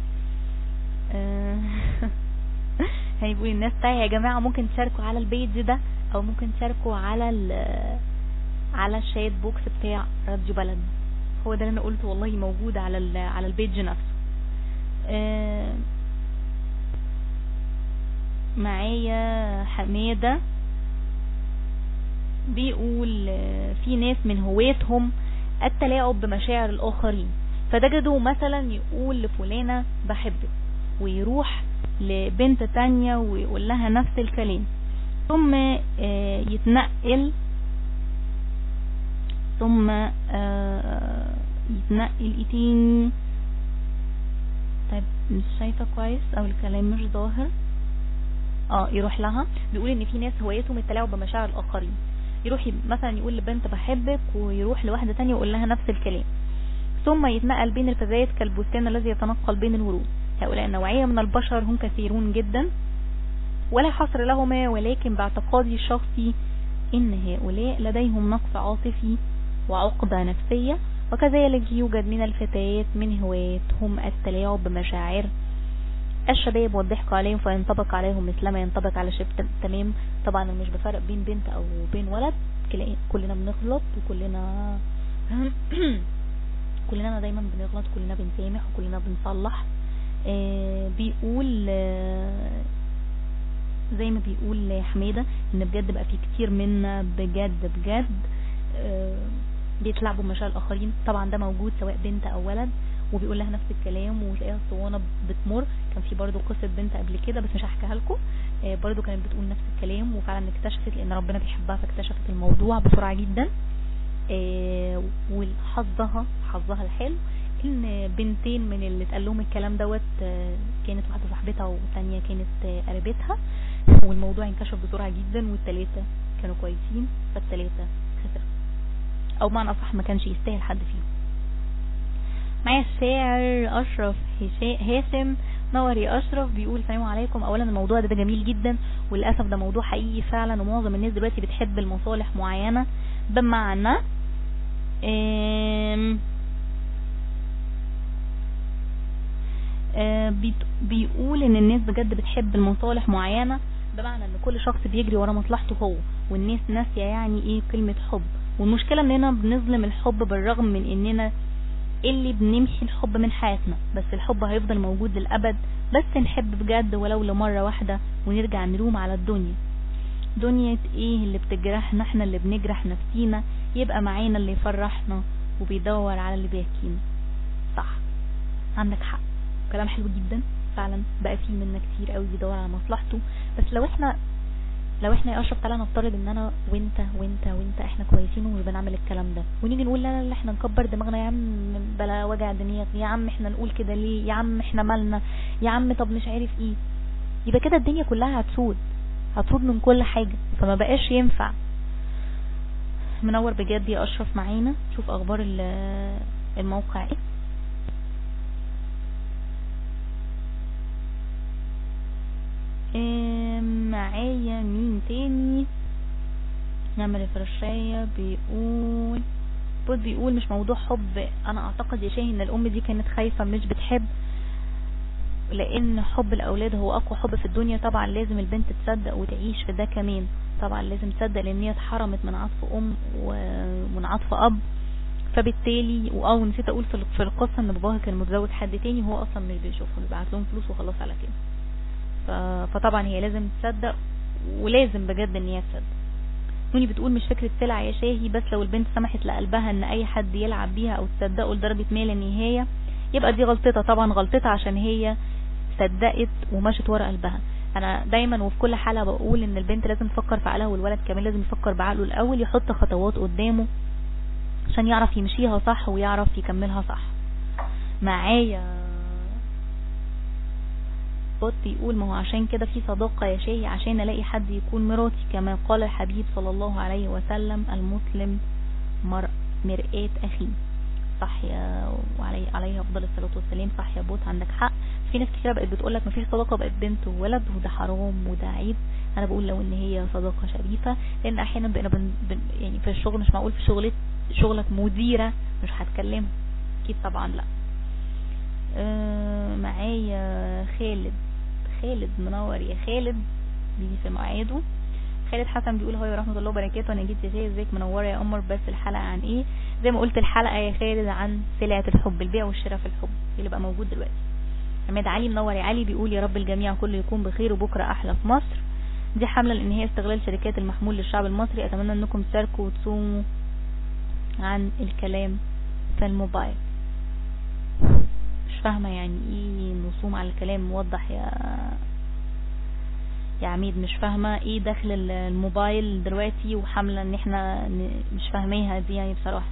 هيقول الناس تايه يا جماعة، ممكن تشاركوا على البيج ده او ممكن تشاركوا على الشات بوكس بتاع راديو بلدنا. هو ده اللي انا قلته والله، موجود على البيج نفسه. معايا حمادة بيقول في ناس من هويتهم التلاعب بمشاعر الآخرين، فتجدوا مثلا يقول لفلانة بحبك ويروح لبنت تانية ويقول لها نفس الكلام، ثم يتنقل ايتين. طيب مش شايفة كويس او الكلام مش ظاهر. يروح لها. بيقول ان في ناس هوايتهم التلاعب بمشاعر الاخرين، يروح مثلا يقول لبنت بحبك ويروح لواحدة تانية ويقول لها نفس الكلام، ثم يتنقل بين الفزايد كالبستان الذي يتنقل بين الورود. هؤلاء النوعية من البشر هم كثيرون جدا ولا حصر لهما، ولكن باعتقادي الشخصي ان هؤلاء لديهم نقص عاطفي وعقدة نفسية، وكذلك يوجد من الفتيات من هواياتهم التلاعب بمشاعر الشباب والضحك عليهم فينطبق عليهم مثلما ينطبق على شباب. تمام. طبعا انا مش بفرق بين بنت او بين ولد، كلنا بنغلط وكلنا كلنا دايما بنغلط، كلنا بنسامح وكلنا بنصلح. بيقول زي ما بيقول حميدة ان بجد بقى في كتير منا بجد بيتلعبوا بمشاعر الاخرين. طبعا ده موجود سواء بنت او ولد، وبيقول لها نفس الكلام وتلاقيها الصوانه بتمر. كان في برضو قصه بنت قبل كده بس مش هحكيها لكم، برضو كانت بتقول نفس الكلام وفعلا اكتشفت لان ربنا بيحبها فاكتشفت الموضوع بسرعه جدا. وحظها الحلو ان بنتين من اللي اتقال لهم الكلام دوت كانت واحده صاحبتها والثانيه كانت قريبتها، والموضوع انكشف بسرعه جدا والثلاثه كانوا كويسين، فالثلاثه خسروا او معنى اصح ما كانش يستاهل حد فيهم. معايا الشاعر اشرف هاشم. نور يا اشرف. بيقول السلام عليكم. اولا الموضوع ده جميل جدا وللاسف ده موضوع حقيقي فعلا، ومعظم الناس دلوقتي بتحب المصالح معينه. بمعنى بيقول ان الناس بجد بتحب المصالح معينه، بمعنى ان كل شخص بيجري ورا مصلحته هو، والناس ناسيه يعني ايه كلمه حب. والمشكله اننا بنظلم الحب بالرغم من اننا اللي بنمحي الحب من حياتنا، بس الحب هيفضل موجود للأبد. بس نحب بجد ولو لمرة واحدة ونرجع نلوم على الدنيا. دنيا ايه اللي بتجرحنا؟ احنا اللي بنجرح نفسينا. يبقى معانا اللي يفرحنا وبيدور على اللي بيحكينا. صح، عندك حق، كلام حلو جدا فعلا. بقى فيه منا كتير قوي بيدور على مصلحته. بس لو احنا يا اشرف تعالى نفترض ان انا وانت احنا كويسين ومش بنعمل الكلام ده، ونيجي نقول لا لا احنا نكبر دماغنا يا عم بلا وجع دماغ، يا عم احنا نقول كده ليه، يا عم احنا مالنا، يا عم طب مش عارف ايه، يبقى كده الدنيا كلها هتسود من كل حاجة، فما بقاش ينفع. منور بجد يا اشرف معانا. شوف اخبار الموقع ايه. معايا مين تاني؟ نعمل الفرشاية. بيقول مش موضوع حب. انا اعتقد يا شاهي ان الام دي كانت خايفة مش بتحب، لان حب الاولاد هو اقوى حب في الدنيا. طبعا لازم البنت تصدق وتعيش في ده كمان، طبعا لازم تصدق لان هي اتحرمت من عطف ام ومن عطف اب. فبالتالي نسيت اقول في القصة ان باباها كان متزوج حد تاني وهو اصلا مش بيشوفهم، بيبعت لهم فلوس وخلاص على كده. فطبعا هي لازم تصدق، ولازم بجد ان هي تصدق. نوني بتقول مش فكرة سلع يا شاهي، بس لو البنت سمحت لقلبها ان اي حد يلعب بيها او تصدقه لدرجة ما لا نهاية، يبقى دي غلطتها. طبعا غلطتها عشان هي صدقت ومشت ورا قلبها. انا دايما وفي كل حالة بقول ان البنت لازم تفكر في عقلها، والولد كمان لازم يفكر بعقله الاول، يحط خطوات قدامه عشان يعرف يمشيها صح ويعرف يكملها صح. معايا بيقول ما هو عشان كده في صداقة يا شاهي، عشان الاقي حد يكون مراتي، كما قال الحبيب صلى الله عليه وسلم المسلم مرآة اخيه. صح يا عليه افضل الصلاة والسلام. صح يا عندك حق. في ناس كتير بقت بتقولك مفيش صداقة بقت بنت وولد وده حرام وده عيب. انا بقول لو ان هي صداقة شريفة، لان احيانا بقينا يعني في الشغل مش معقول في شغلك مديرة مش هتكلمها اكيد طبعا لا. معايا خالد. منور يا خالد، بيجي في مواعيده. خالد حسن بيقول هاي ورحمة الله وبركاته. انا جيت يا شاهي ازيك؟ منوره يا قمر. بس الحلقة عن ايه؟ زي ما قلت الحلقة يا خالد عن سلعة الحب، البيع والشراء في الحب اللي بقى موجود دلوقتي. عماد علي منور يا علي. بيقول يا رب الجميع كله يكون بخير وبكرة احلى في مصر. دي حملة لان هي استغلال شركات المحمول للشعب المصري. اتمنى انكم تشاركوا وتصوموا عن الكلام في الموبايل. مش فاهمة يعني ايه نصوم على الكلام؟ موضح يا عميد. مش فاهمة ايه داخل الموبايل دلوقتي وحملة ان احنا مش فاهميها دي يعني بصراحة.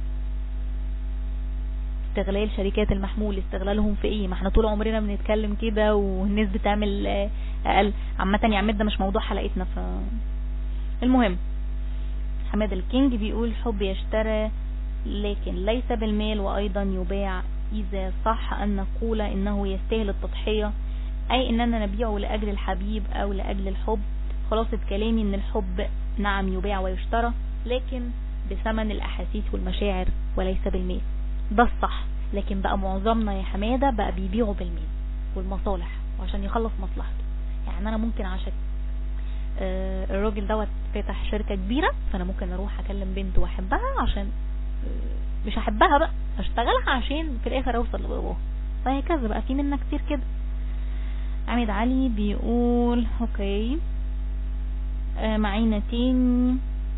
استغلال شركات المحمول، استغلالهم في ايه؟ ما احنا طول عمرنا بنتكلم كده والناس بتعمل اقل. عامة يا عميد ده مش موضوع حلقتنا. المهم حماد الكينج بيقول حب لكن ليس بالمال، وأيضا يباع إذا صح أن نقول إنه يستاهل التضحية، أي إننا نبيعه لأجل الحبيب أو لأجل الحب. خلاصة كلامي إن الحب نعم يباع ويشترى، لكن بثمن الأحاسيس والمشاعر وليس بالمال. ده الصح. لكن بقى معظمنا يا حمادة بقى بيبيعوا بالمال والمصالح وعشان يخلص مصلحته. يعني أنا ممكن عشان الراجل دوت فاتح شركة كبيرة، فأنا ممكن أروح أكلم بنت وأحبها عشان مش أحبها بقى، أشتغلها عشان في الآخر أوصل لباباها. فهكذا بقى في منا كتير كده. عميد علي بيقول اوكي. معينا تاني،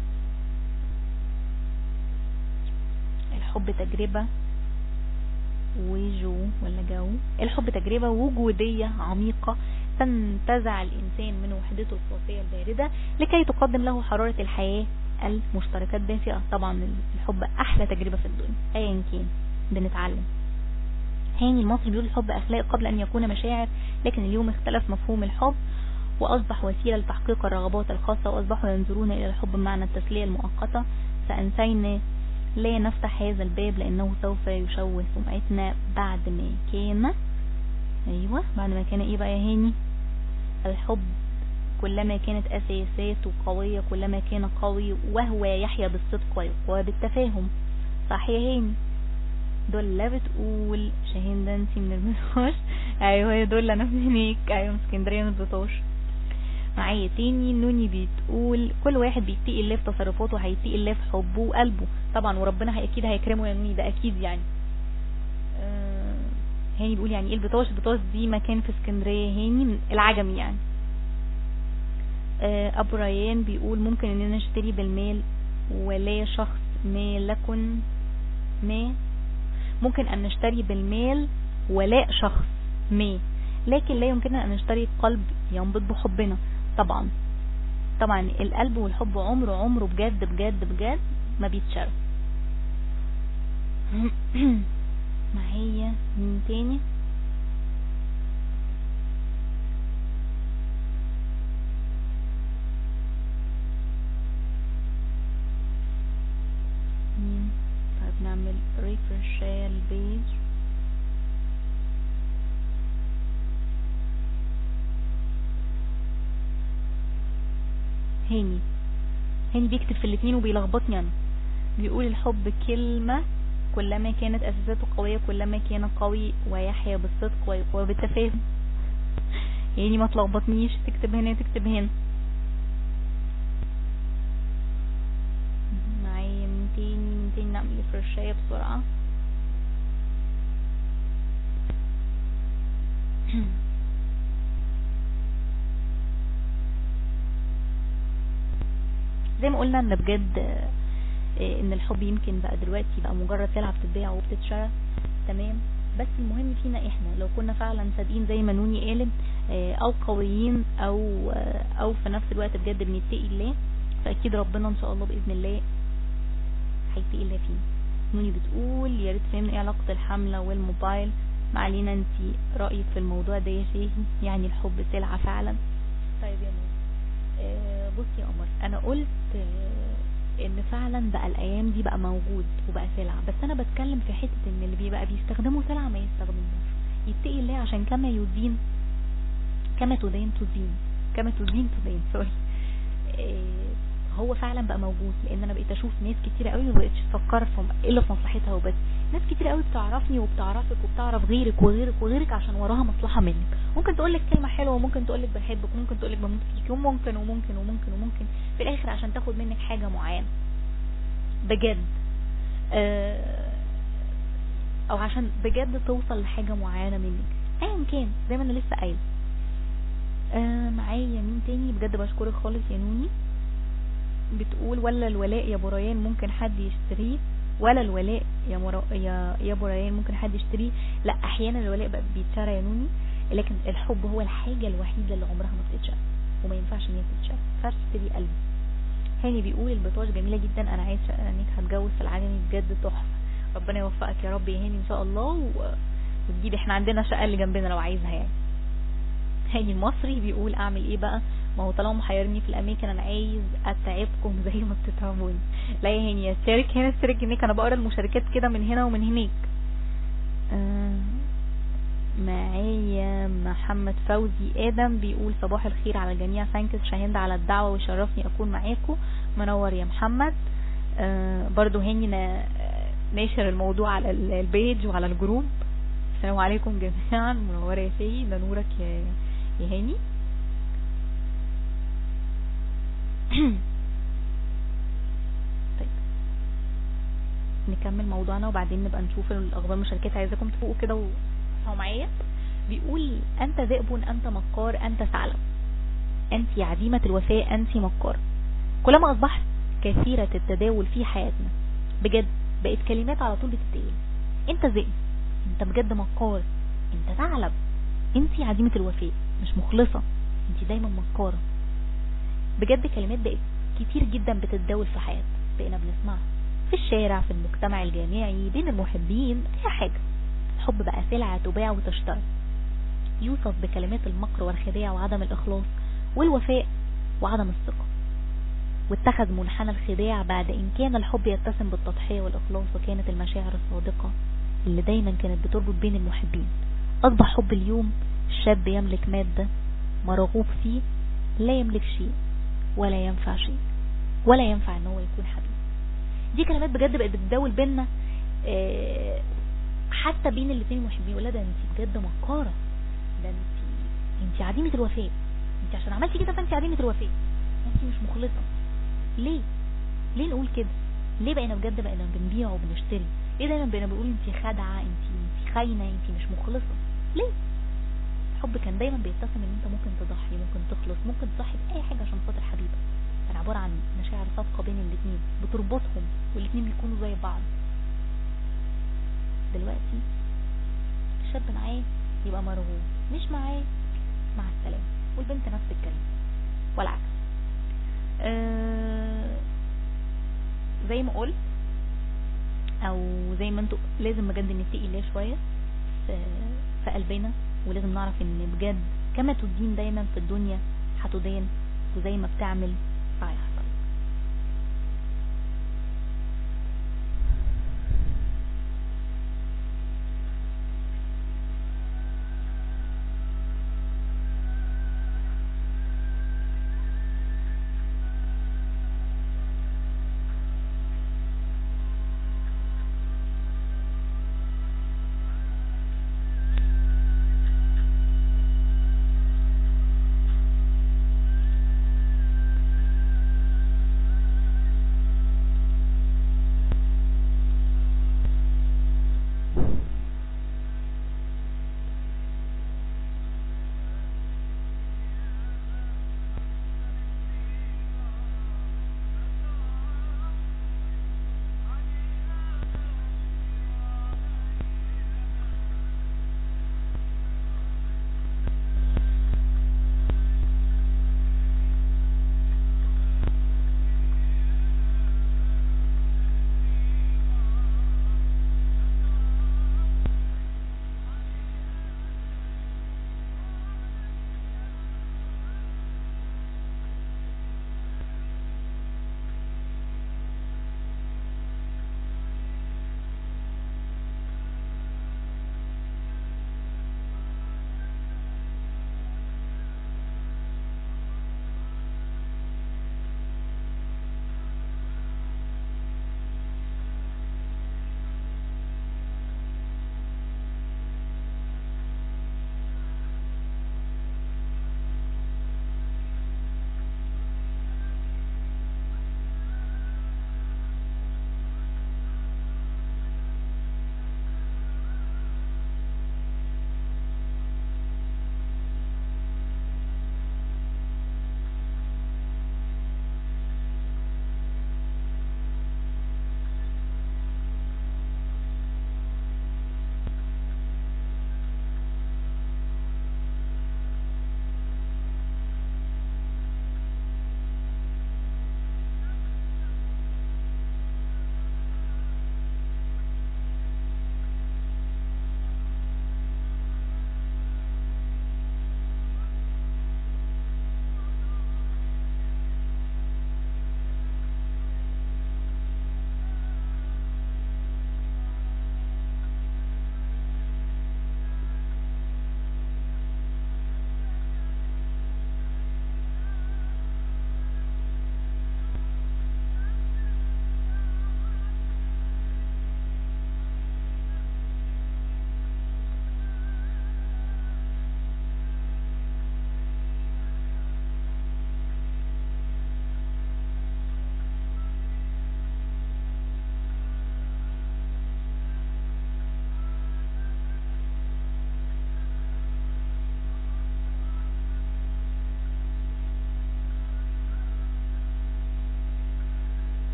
الحب تجربة الحب تجربة وجودية عميقة تنتزع الإنسان من وحدته القاسية الباردة لكي تقدم له حرارة الحياة المشتركة الدافئة. طبعا الحب أحلى تجربة في الدنيا أيا كان بنتعلم. هاني المصري بيقول الحب أخلاق قبل أن يكون مشاعر، لكن اليوم اختلف مفهوم الحب وأصبح وسيلة لتحقيق الرغبات الخاصة، وأصبحوا ينظرون إلى الحب بمعنى التسلية المؤقتة. فأنسينا لا نفتح هذا الباب لأنه سوف يشوه سمعتنا بعد ما كان إيه بقى يا هاني؟ الحب كلما كانت أساساته قوية كلما كان قوي، وهو يحيا بالصدق ويقوى بالتفاهم. صح يا هاني؟ دولة بتقول شاهين ده انتي من البطوش. ايوه يا دولة انا من هناك، ايوه من اسكندرية من البطوش. معايا تاني نوني بتقول كل واحد بيتقي الله في تصرفاته هيتقي الله في حبه وقلبه طبعا، وربنا اكيد هيكرمه يا نوني، ده اكيد يعني. هاني بيقول يعني ايه البطوش؟ البطوش دي مكان في اسكندرية هاني، العجمي يعني. ابو ريان بيقول ممكن اننا نشتري بالمال ولا شخص ممكن أن نشتري بالمال ولاء شخص لكن لا يمكننا أن نشتري قلب ينبض بحبنا. طبعا القلب والحب عمره بجد بجد بجد ما بيتشرى. معايا مين تاني؟ نعمل ريفرش البيج. هاني بيكتب في الاثنين وبيلخبطني انا. بيقول الحب كلمة كلما كانت اساساته قوية كلما كان قوي ويحيا بالصدق ويقوى بالتفاهم. يعني ما تلخبطنيش، تكتب هنا تكتب هنا. معايا من تاني نعمل ريفرشاية بسرعة. زي ما قلنا ان بجد ان الحب يمكن بقى دلوقتي بقى مجرد سلعة بتتباع وبتتشرى، تمام. بس المهم فينا احنا لو كنا فعلا صادقين زي ما نوني قالت، او قويين او في نفس الوقت بجد بنتقي الله، فاكيد ربنا ان شاء الله باذن الله هيتقي الله فينا. نوني بتقول يا ريت فهمنا ايه علاقة الحملة والموبايل. ما علينا، انتي رأيك في الموضوع ده يا شيخي؟ يعني الحب سلعة فعلا؟ طيب يا نوني بصي يا قمر، انا قلت ان فعلا بقى الايام دي بقى موجود وبقى سلعة، بس انا بتكلم في حتة ان اللي بيبقى بيستخدموا سلعة ما يستخدموش، يتقي الله عشان كما تدين سوري. هو فعلا بقى موجود، لان انا بقيت اشوف ناس كتير قوي ما بقتش تفكر في الا في مصلحتها وبس. ناس كتير قوي بتعرفني وبتعرفك وبتعرف غيرك وغيرك وغيرك عشان وراها مصلحة منك. ممكن تقولك كلمة حلوة وممكن تقولك بحبك وممكن تقولك بموت فيك وممكن في الاخر عشان تاخد منك حاجة معينة بجد، او عشان بجد توصل لحاجة معينة منك ايا كان، زي ما انا لسه قايل. معايا مين تاني؟ بجد بشكرك خالص يا نوني. بتقول ولا الولاء يا بريان ممكن حد يشتريه؟ ولا الولاء يا بريان ممكن حد يشتريه؟ لا، احيانا الولاء بقى بيتشرى يا نوني، لكن الحب هو الحاجة الوحيدة اللي عمرها ما بتتشرى وما ينفعش ان هي تتشرى. ما ينفعش تشتري قلبي. هاني بيقول البطاش جميلة جدا، انا عايز انك هتجوز في العجمي بجد تحفة. ربنا يوفقك يا رب يا هاني ان شاء الله، وتجيب احنا عندنا شقة اللي جنبنا لو عايزها يعني. هاني المصري بيقول اعمل ايه بقى؟ ما هو طالما محيرني في الاماكن انا عايز اتعبكم زي ما بتتعبوني. لا يا هاني، اشترك هنا اشترك هناك، انا بقرا المشاركات كده من هنا ومن هناك. معايا محمد فوزي ادم بيقول صباح الخير على الجميع، ثانكس شاهند على الدعوة وشرفني اكون معاكم. منور يا محمد. برضو هاني ناشر الموضوع على البيج وعلى الجروب. السلام عليكم جميعا، منورة يا شاهي، ده نورك يا هاني. طيب نكمل موضوعنا وبعدين نبقى نشوف الاخبار المشاركات. عايزاكم تفوقوا كده وتسمعوا معايا. بيقول انت ذئب، انت مكار، انت ثعلب، انت عديمة الوفاء، انت مكار. كلما اصبحت كثيرة التداول في حياتنا بجد بقت كلمات على طول بتتقال. انت ذئب، انت بجد مكار، انت ثعلب، انت عديمة الوفاء، مش مخلصة، انت دايما مكارة. بجد كلمات بقت كتير جدا بتتداول في حياتنا، بقينا بنسمعها في الشارع، في المجتمع الجامعي، بين المحبين، اي حاجة. الحب بقى سلعة تباع وتشترى، يوصف بكلمات المكر والخداع وعدم الإخلاص، والوفاء وعدم الثقة. واتخذ منحنى الخداع بعد إن كان الحب يتسم بالتضحية والإخلاص، وكانت المشاعر الصادقة اللي دايما كانت بتربط بين المحبين. أصبح حب اليوم الشاب يملك مادة مرغوب فيه، لا يملك شيء ولا ينفع شيء ولا ينفع ان هو يكون حبيب. دي كلمات بجد بقت بتداول بيننا، حتى بين الاثنين المحبين. ولا ده انت بجد مكارة، ده انت عديمة الوفاء، انت عشان عملتي كده فانت عديمة الوفاء، انت مش مخلصة. ليه نقول كده؟ ليه بقينا بجد بقينا بنبيع وبنشتري؟ ليه دايما بقينا بنقول انت خادعة، انت خاينة، انت مش مخلصة؟ ليه؟ الحب كان دايما بيتسم ان انت ممكن تضحي، ممكن تخلص، ممكن تضحي بأي حاجة عشان خاطر حبيبك. كان عبارة عن مشاعر صادقة بين الاثنين بتربطهم، والاثنين بيكونوا زي بعض. دلوقتي الشاب معاه يبقى مرغوب، مش معاه مع السلامة، والبنت نفس الكلام والعكس. زي ما قلت او زي ما انتوا، لازم بجد نتقي الله شوية في قلبنا، ولازم نعرف ان بجد كما تدين دايما في الدنيا هتدين، وزي ما بتعمل فهيحصل.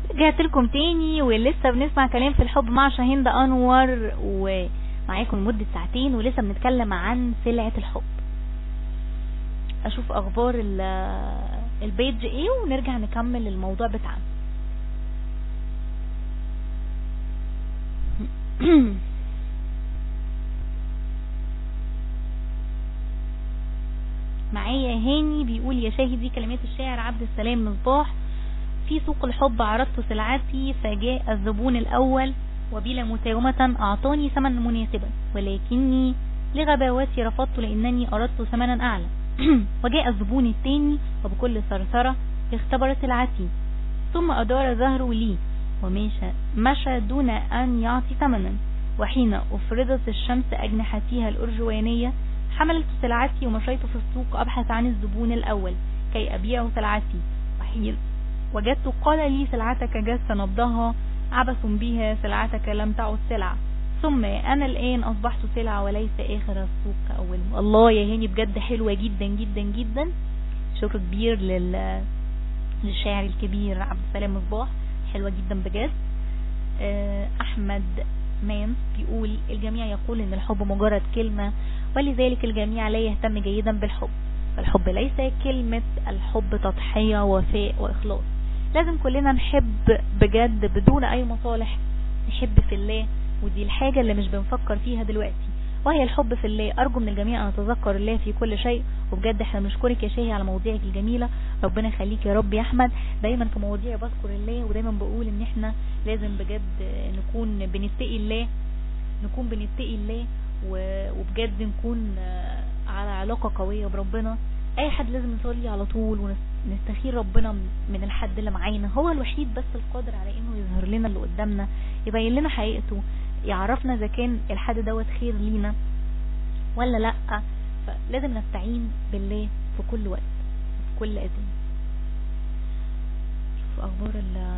رجعت لكم تاني ولسه بنسمع كلام في الحب مع شاهين أنور، ومعاكم لمدة ساعتين ولسه بنتكلم عن سلعة الحب. اشوف اخبار البيج ايه ونرجع نكمل الموضوع بتاعنا. معايا هاني بيقول يا شاهي دي كلمات الشاعر عبد السلام مصباح: في سوق الحب عرضت سلعتي فجاء الزبون الأول وبلا مساومة أعطاني ثمن مناسبا، ولكني لغباوتي رفضت لأنني أردت ثمنا أعلى. وجاء الزبون الثاني وبكل ثرثرة اختبر سلعتي ثم أدار ظهره لي ومشى دون أن يعطي ثمنا. وحين أفرضت الشمس أجنحتيها الأرجوانية حملت سلعتي ومشيت في السوق أبحث عن الزبون الأول كي أبيع سلعتي. وحين وجدت قال لي سلعتك جس نبضها عبث بها، سلعتك لم تعد سلعة، ثم أنا الآن أصبحت سلعة وليس آخر السوق أول. الله يا هاني بجد حلوة جدا جدا جدا. شكر كبير للشاعر الكبير عبد السلام مصباح، حلوة جدا بجد. أحمد مان بيقول الجميع يقول ان الحب مجرد كلمة ولذلك الجميع لا يهتم جيدا بالحب. فالحب ليس كلمة، الحب تضحية وفاء وإخلاص. لازم كلنا نحب بجد بدون أي مصالح، نحب في الله، ودي الحاجة اللي مش بنفكر فيها دلوقتي وهي الحب في الله. أرجو من الجميع أن نتذكر الله في كل شيء. وبجد احنا بنشكرك يا شاهي على مواضيعك الجميلة، ربنا يخليك يا رب يا أحمد. دايما في مواضيع بذكر الله، ودايما بقول ان احنا لازم بجد نكون بنتقي الله وبجد نكون على علاقة قوية بربنا. اي حد لازم نصلي على طول ونستخير ربنا من الحد اللي معانا، هو الوحيد بس القادر على انه يظهر لنا اللي قدامنا، يبين لنا حقيقته، يعرفنا اذا كان الحد دوت خير لينا ولا لا. فلازم نستعين بالله في كل وقت في كل اذان. شوف اخبار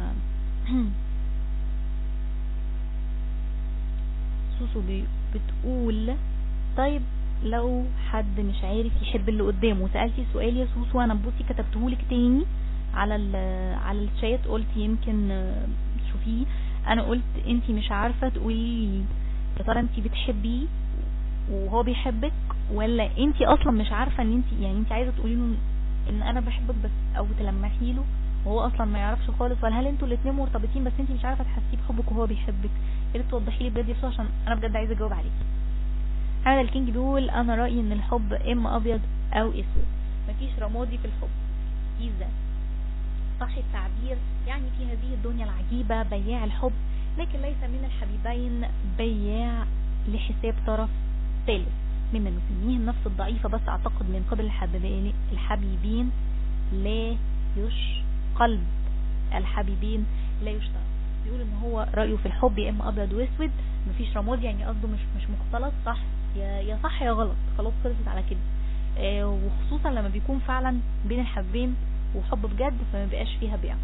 سوسو بتقول طيب لو حد مش عارف يحب اللي قدامه. سألتي سؤال يا سوسو، انا بصي كتبتهولك تاني على الشات، قلت يمكن شوفيه. انا قلت انتي مش عارفة تقولي يا ترى انتي بتحبيه وهو بيحبك، ولا انتي اصلا مش عارفة ان انتي يعني انتي عايزة تقولي له ان انا بحبك بس، او تلمحي له وهو اصلا ما يعرفش خالص، ولا هل انتوا الاثنين مرتبطين بس انتي مش عارفة تحسيه بحبك وهو بيحبك؟ يا ريت توضحي لي بجد يا سوسو عشان انا بجد عايزة اجاوب عليكي. هذا الكينج بيقول انا رأيي ان الحب اما ابيض او اسود، مفيش رمادي في الحب. اذا صح التعبير، يعني في هذه الدنيا العجيبة بياع الحب، لكن ليس من الحبيبين بياع لحساب طرف ثالث، مما نسميه النفس الضعيفة. بس اعتقد من قبل الحبيبين لا قلب الحبيبين لا يشتغل. بيقول ان هو رأيه في الحب يا اما ابيض واسود، مفيش رمادي، يعني قصده مش مختلط، صح يا صح يا غلط، خلاص خلصت على كده. وخصوصا لما بيكون فعلا بين الحبين وحب بجد فما بقاش فيها بيع.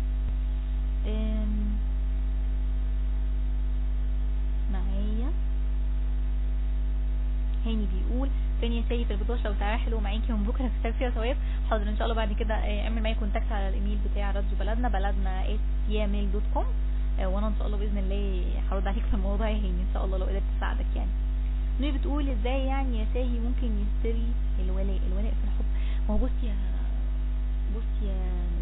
معايا هاني بيقول فين يا سيد البطاشه لو تعالى حلو معاكي من بكره في فيها ثواب. حاضر ان شاء الله. بعد كده اعمل معايا كونتاكت على الايميل بتاع راديو بلدنا @ymail.com، وانا ان شاء الله باذن الله هرد عليك في الموضوع يا هاني ان شاء الله لو قدرت اساعدك. يعني نوي بتقول ازاي يعني يا ساهي ممكن يشتري الولاء في الحب؟ ما هو بصي يا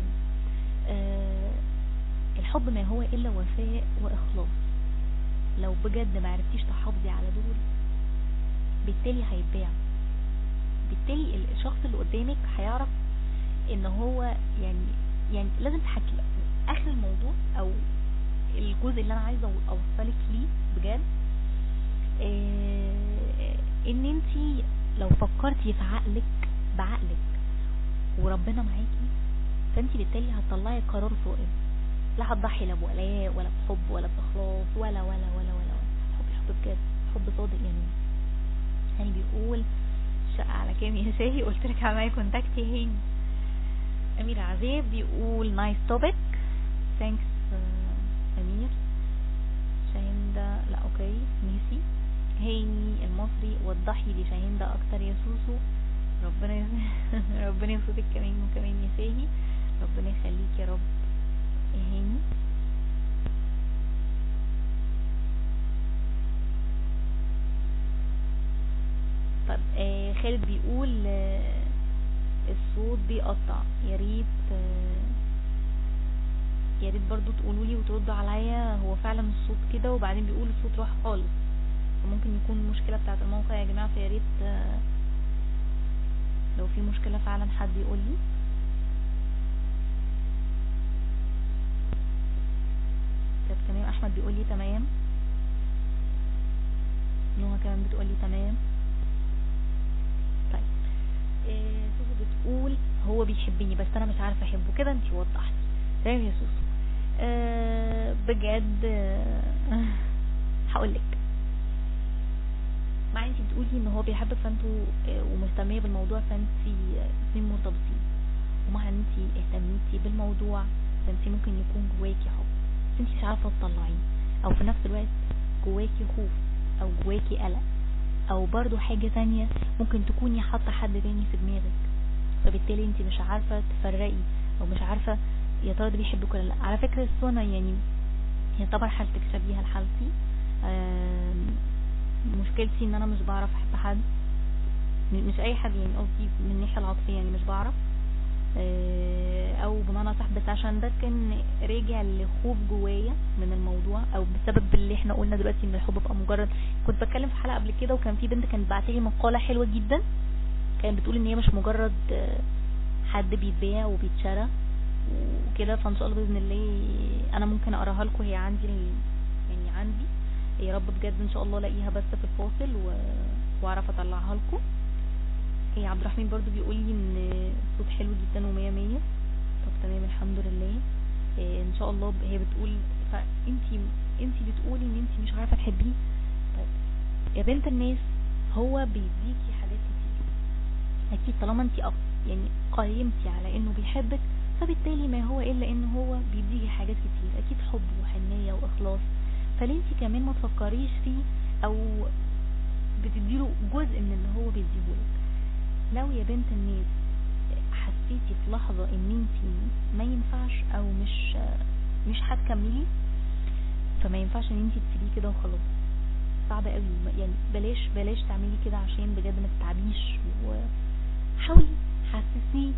الحب ما هو الا وفاء واخلاص. لو بجد ما عرفتيش تحافظي على دول بالتالي هيتباع، بالتالي الشخص اللي قدامك هيعرف ان هو يعني لازم تحكي اخر الموضوع او الجزء اللي انا عايزه اوصلك ليه بجد. ان انتي لو فكرتي في بعقلك وربنا معاكي، فانتي بالتالي هتطلعي قرار صائب، لا هتضحي لا بولاء ولا بحب ولا باخلاص ولا حب بجد، حب صادق. يعني بيقول شقة على كام يا شاهي؟ قلت لك على معايا كونتاكت يا هاني. امير عزيز بيقول نايس توبيك ثانكس امير. شاهندة لا اوكي ميسي. هاني المصري وضحي لي شاهندة اكتر يا سوسو. ربنا يبسطك كمان وكمان يا ساهي، ربنا يخليك يا رب يا هاني. طب خالد بيقول الصوت بيقطع، يا ريت برضو تقولوا لي وتردوا عليا، هو فعلا الصوت كده وبعدين بيقول الصوت راح خالص، فممكن يكون المشكله بتاعه الموقع يا جماعه، فيا ريت لو في مشكله فعلا حد يقول لي. طب تمام، احمد بيقول لي تمام، نوها كمان بتقول لي تمام. طيب سوسو بتقول هو بيحبني بس انا مش عارفه احبه، كده انت وضحتي. تمام يا سوسو. بجد هقول لك، مع انت بتقولي ان هو بيحبك فانتوا ومهتميه بالموضوع فانتي اتنين مرتبطين، ومع ان انت اهتميتي بالموضوع فانتي ممكن يكون جواكي حب بس انتي مش عارفه تطلعيه، او في نفس الوقت جواكي خوف او جواكي قلق، او برضو حاجه تانية ممكن تكوني حاطه حد تاني في دماغك، فبالتالي انتي مش عارفه تفرقي او مش عارفه يا ترى ده بيحبك ولا لا. على فكره السنه يعني يعتبر حالتك شبيهه لحالتي. مشكلتي ان انا مش بعرف احب حد، مش اي حد يعني، قصدي من الناحيه العاطفيه يعني مش بعرف، او بمعنى صح، بس عشان ده كان راجع لخوف جوايا من الموضوع، او بسبب اللي احنا قلنا دلوقتي ان الحب بقى مجرد. كنت بتكلم في حلقه قبل كده وكان في بنت كانت بعتلي مقاله حلوه جدا، كانت بتقول ان هي مش مجرد حد بيتباع وبيتشرى وكده، فان شاء الله باذن الله انا ممكن اقراها لكم، هي عندي يعني عندي، يا رب بجد ان شاء الله الاقيها بس في الفاصل واعرف اطلعها لكم. هي عبد الرحمن برضو بيقول لي ان الصوت حلو جدا ومية مية. طب تمام الحمد لله. ان شاء الله هي بتقول، فانتي بتقولي ان انتي مش عارفه تحبيه. طيب يا بنت الناس، هو بيديكي حاجات كتير اكيد، طالما انتي يعني قيمتي على انه بيحبك، فبالتالي ما هو الا ان هو بيديكي حاجات كتير، اكيد حب وحنيه واخلاص، فليه انتي كمان ما تفكريش فيه او بتديله جزء من اللي هو بيديهولك. لو يا بنت الناس حسيتي في لحظة ان انتي ما ينفعش او مش هتكملي، فما ينفعش ان انتي تسيبيه كده وخلاص، صعب قوي يعني، بلاش تعملي كده عشان بجد ما تتعبيش، وحاولي حسسيه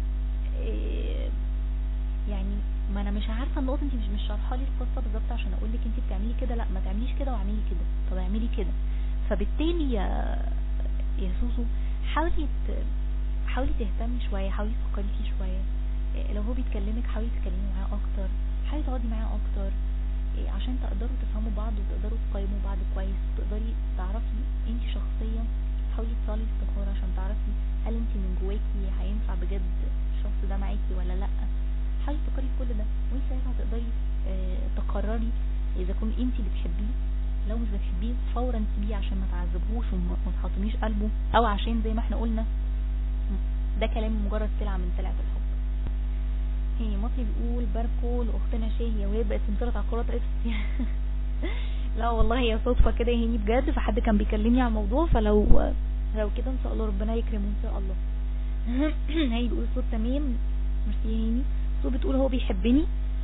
يعني. ما انا مش عارفه النقطه، انت مش شارحه لي القصه بالظبط عشان اقول لك انت بتعملي كده، لا ما تعمليش كده واعملي كده، طب اعملي كده. فبالتالي يا سوسو حاولي تهتمي شويه، حاولي تفكري فيه شويه، لو هو بيتكلمك حاولي تتكلمي معاه اكتر، حاولي تقعدي معاه اكتر، عشان تقدروا تفهموا بعض وتقدروا تقيموا بعض كويس، وتقدري تعرفي انت شخصيا. حاولي تصلي استخاره عشان تعرفي هل انت من جواكي هينفع بجد الشخص ده معاكي ولا لا. حاولي تفكري في كل ده، وانت ساعتها هتقدري تقرري اذا كنت انت بتحبيه. لو مش بتحبيه فورا سيبيه عشان ما تعذبهوش وما تحطميش قلبه، او عشان زي ما احنا قلنا ده كلام مجرد سلعه من سلع الحب. هي مطي بيقول باركو لاختنا شاهيه وهي بقت سمسره على الكرات اف. لا والله هي صدفه كده يا هني بجد، فحد كان بيكلمني على الموضوع، فلو كده ان شاء الله ربنا يكرمه ان شاء الله. هي بيقول صوت تمام، ميرسي يا هني. صوت بتقول هو بيحبني.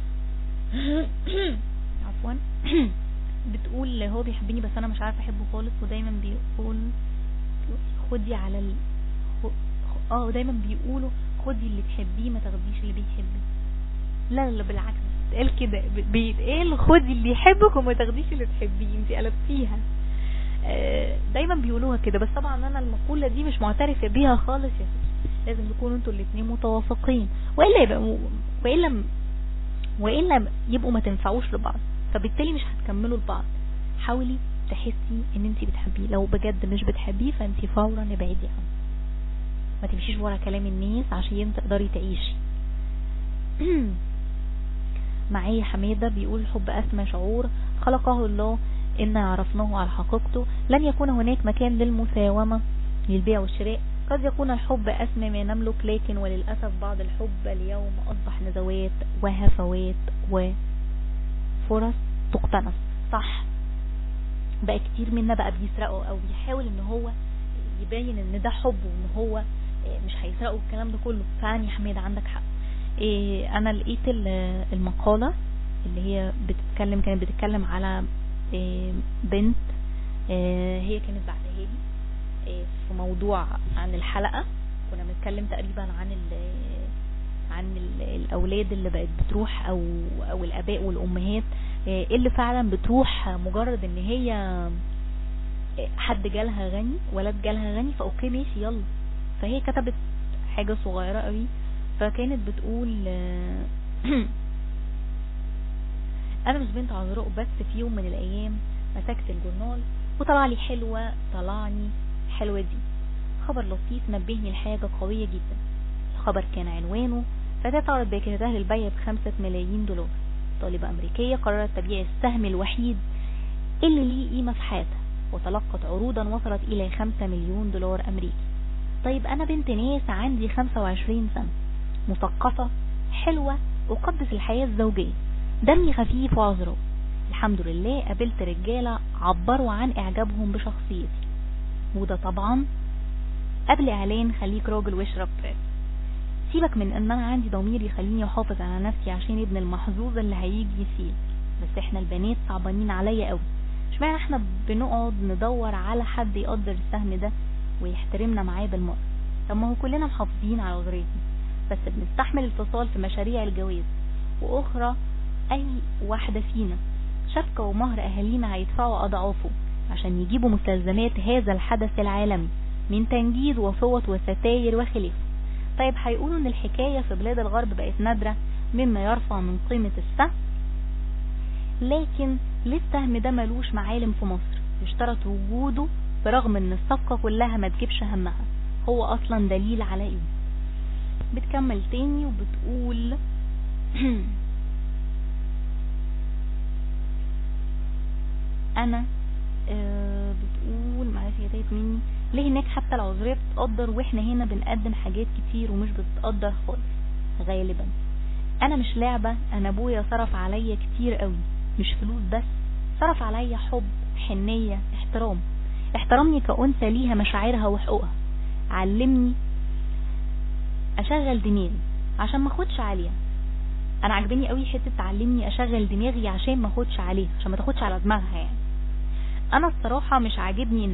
عفوا. بتقول هو بيحبني بس انا مش عارفه احبه خالص، ودايما بيقول خدي على دايما بيقولوا خدي اللي تحبيه ما تاخديش اللي بيحبك. لا بالعكس، بيتقال كده، بيتقال خدي اللي يحبك وما تاخديش اللي تحبيه، انت قلبتيها. دايما بيقولوها كده، بس طبعا انا المقولة دي مش معترفة بيها خالص يا سيدي، لازم تكونوا انتوا الاثنين متوافقين، والا يبقوا ما تنفعوش لبعض، فبالتالي مش هتكملوا لبعض. حاولي تحسي ان انت بتحبيه، لو بجد مش بتحبيه فانت فورا ابعدي عنه، ما تمشيش ورا كلام الناس عشان تقدري تعيشي. معايا حميدة بيقول الحب أسمى شعور خلقه الله إن عرفناه على حقيقته، لن يكون هناك مكان للمساومة للبيع والشراء. قد يكون الحب أسمى ما نملك، لكن وللأسف بعض الحب اليوم أصبح نزوات وهفوات وفرص تقتنص. صح، بقى كتير منا بقى بيسرقوا أو بيحاول إن هو يبين إن ده حب وإن هو مش هيسرقوا الكلام ده كله. فعني حميدة عندك حق. انا لقيت المقالة اللي هي كانت بتتكلم على بنت، هي كانت بعتها لي في موضوع عن الحلقة. كنا بنتكلم تقريبا عن الاولاد اللي بقت بتروح او الاباء والامهات اللي فعلا بتروح مجرد ان هي حد جالها غني، ولد جالها غني، فاوكي ماشي يلا. فهي كتبت حاجة صغيرة قوي، فكانت بتقول انا مش بنت عذراء، بس في يوم من الايام مسكت الجورنال وطلع لي طلعني حلوة دي خبر لطيف نبهني لحاجة قوية جدا. الخبر كان عنوانه فتاة تعرض باكرتها للبيع ب5 ملايين دولار. طالبة امريكية قررت تبيع السهم الوحيد اللي ليه قيمة في حياتها، وتلقت عروضا وصلت الى 5 مليون دولار امريكي. طيب انا بنت ناس عندي 25 سنة، مثقفة، حلوة، اقدس الحياة الزوجية، دمي خفيف وعذراء. الحمد لله قابلت رجالة عبروا عن اعجابهم بشخصيتي، وده طبعا قبل اعلان خليك راجل واشرب فات. سيبك من ان انا عندي ضمير يخليني احافظ على نفسي عشان ابن المحظوظ اللي هيجي يسيل، بس احنا البنات صعبانين عليا قوي. مش معنى احنا بنقعد ندور على حد يقدر السهم ده ويحترمنا معاه بالمرة. طب ما هو كلنا محافظين على وزريتنا، بس بنستحمل الفصال في مشاريع الجواز، واخرى اي واحدة فينا شبكة ومهر اهالينا هيدفعوا اضعافه عشان يجيبوا مستلزمات هذا الحدث العالمي من تنجيد وفوط وستاير وخلافه. طيب هيقولوا ان الحكاية في بلاد الغرب بقت نادرة مما يرفع من قيمة السهم، لكن ليه السهم ده ملوش معالم في مصر يشترط وجوده برغم ان الصفقة كلها ما تجيبش همها؟ هو اصلا دليل على ايه؟ بتكمل تاني وبتقول انا بتقول معلش هي تايت مني، ليه هناك حتى العذرية بتتقدر واحنا هنا بنقدم حاجات كتير ومش بتتقدر خالص غالبا. انا مش لعبة، انا ابويا صرف عليا كتير قوي، مش فلوس بس، صرف عليا حب، حنية، احترمني كأنثى ليها مشاعرها وحقوقها، علمني اشغل دماغي عشان ما اخدش عليها. انا عجبني قوي حتة تعلمني اشغل دماغي عشان ما اخدش عليها، عشان ما تاخدش على دماغها يعني. انا الصراحة مش عاجبني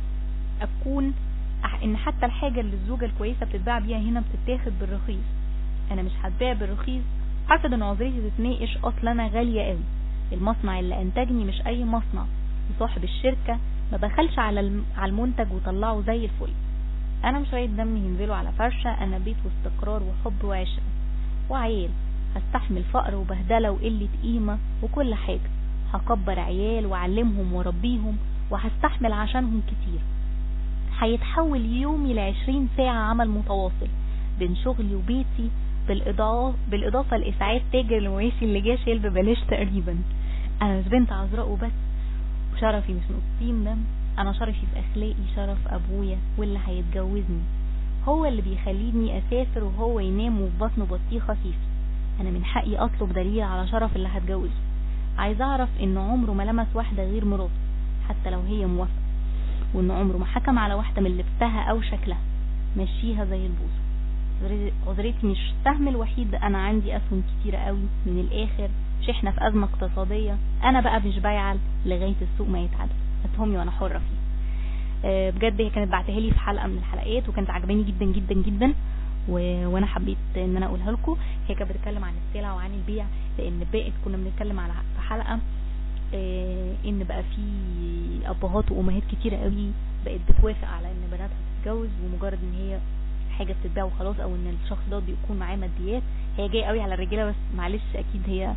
ان حتى الحاجة اللي الزوجة الكويسة بتتباع بيها هنا بتتاخد بالرخيص. انا مش هتباع بالرخيص، حاسة ان عذريتي تتناقش، اصلا انا غالية قوي. المصنع اللي انتجني مش اي مصنع، وصاحب الشركة ما بخلش على المنتج وطلعه زي الفل. انا مش رايد دمي ينزلوا على فرشة، انا بيت واستقرار وحب وعشرة وعيال، هستحمل فقر وبهدلة وقلة قيمة وكل حاجة، هكبر عيال وعلمهم وربيهم وهستحمل عشانهم كتير. هيتحول يومي ل20 ساعة عمل متواصل بين شغلي وبيتي، بالإضافة لإسعاد تاجر المواشي اللي جه شايل ببلاش تقريبا. أنا مش بنت عذراء وبس، وشرفي مش نقطتين دم، أنا شرفي في أخلاقي، شرف أبويا واللي هيتجوزني هو اللي بيخليني أسافر وهو ينام وفي بطنه بطيخة خفيفي. أنا من حقي أطلب دليل على شرف اللي هتجوزه. عايز أعرف إن عمره ما لمس واحدة غير مراته حتى لو هي موافقة، وإن عمره ما حكم على واحدة من لبسها أو شكلها، مشيها زي البوصة. عذريتي مش السهم الوحيد، أنا عندي أسهم كتيرة قوي. من الآخر مش إحنا في أزمة اقتصادية، أنا بقى مش بايعة لغاية السوق ما يتعدل، أسهمي وأنا حرة فيه. بجد هي كانت بعتها لي في حلقة من الحلقات وكانت عجباني جدا جدا جدا، وانا حبيت ان انا اقولها لكم. هي كانت بتتكلم عن السلع وعن البيع، لان بقت كنا بنتكلم على في حلقة ان بقى في ابهات وامهات كتيرة قوي بقت بتوافق على ان بناتها تتجوز ومجرد ان هي حاجة بتتباع وخلاص، او ان الشخص ده بيكون معاه ماديات. هي جاية قوي على الرجالة، بس معلش اكيد هي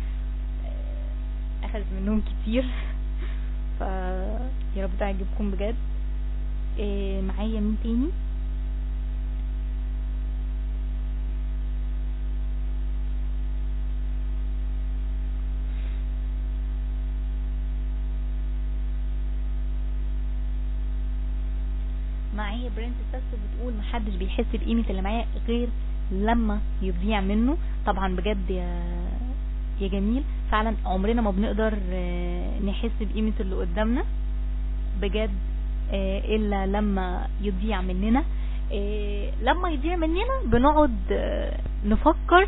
اخذت منهم كتير يا رب تعجبكم بجد. معايا مين تاني؟ معايا برنسس بتقول محدش بيحس بقيمة اللي معاه غير لما يضيع منه. طبعا بجد يا جميل، فعلا عمرنا ما بنقدر نحس بقيمة اللي قدامنا بجد الا لما يضيع مننا. لما يضيع مننا بنقعد نفكر،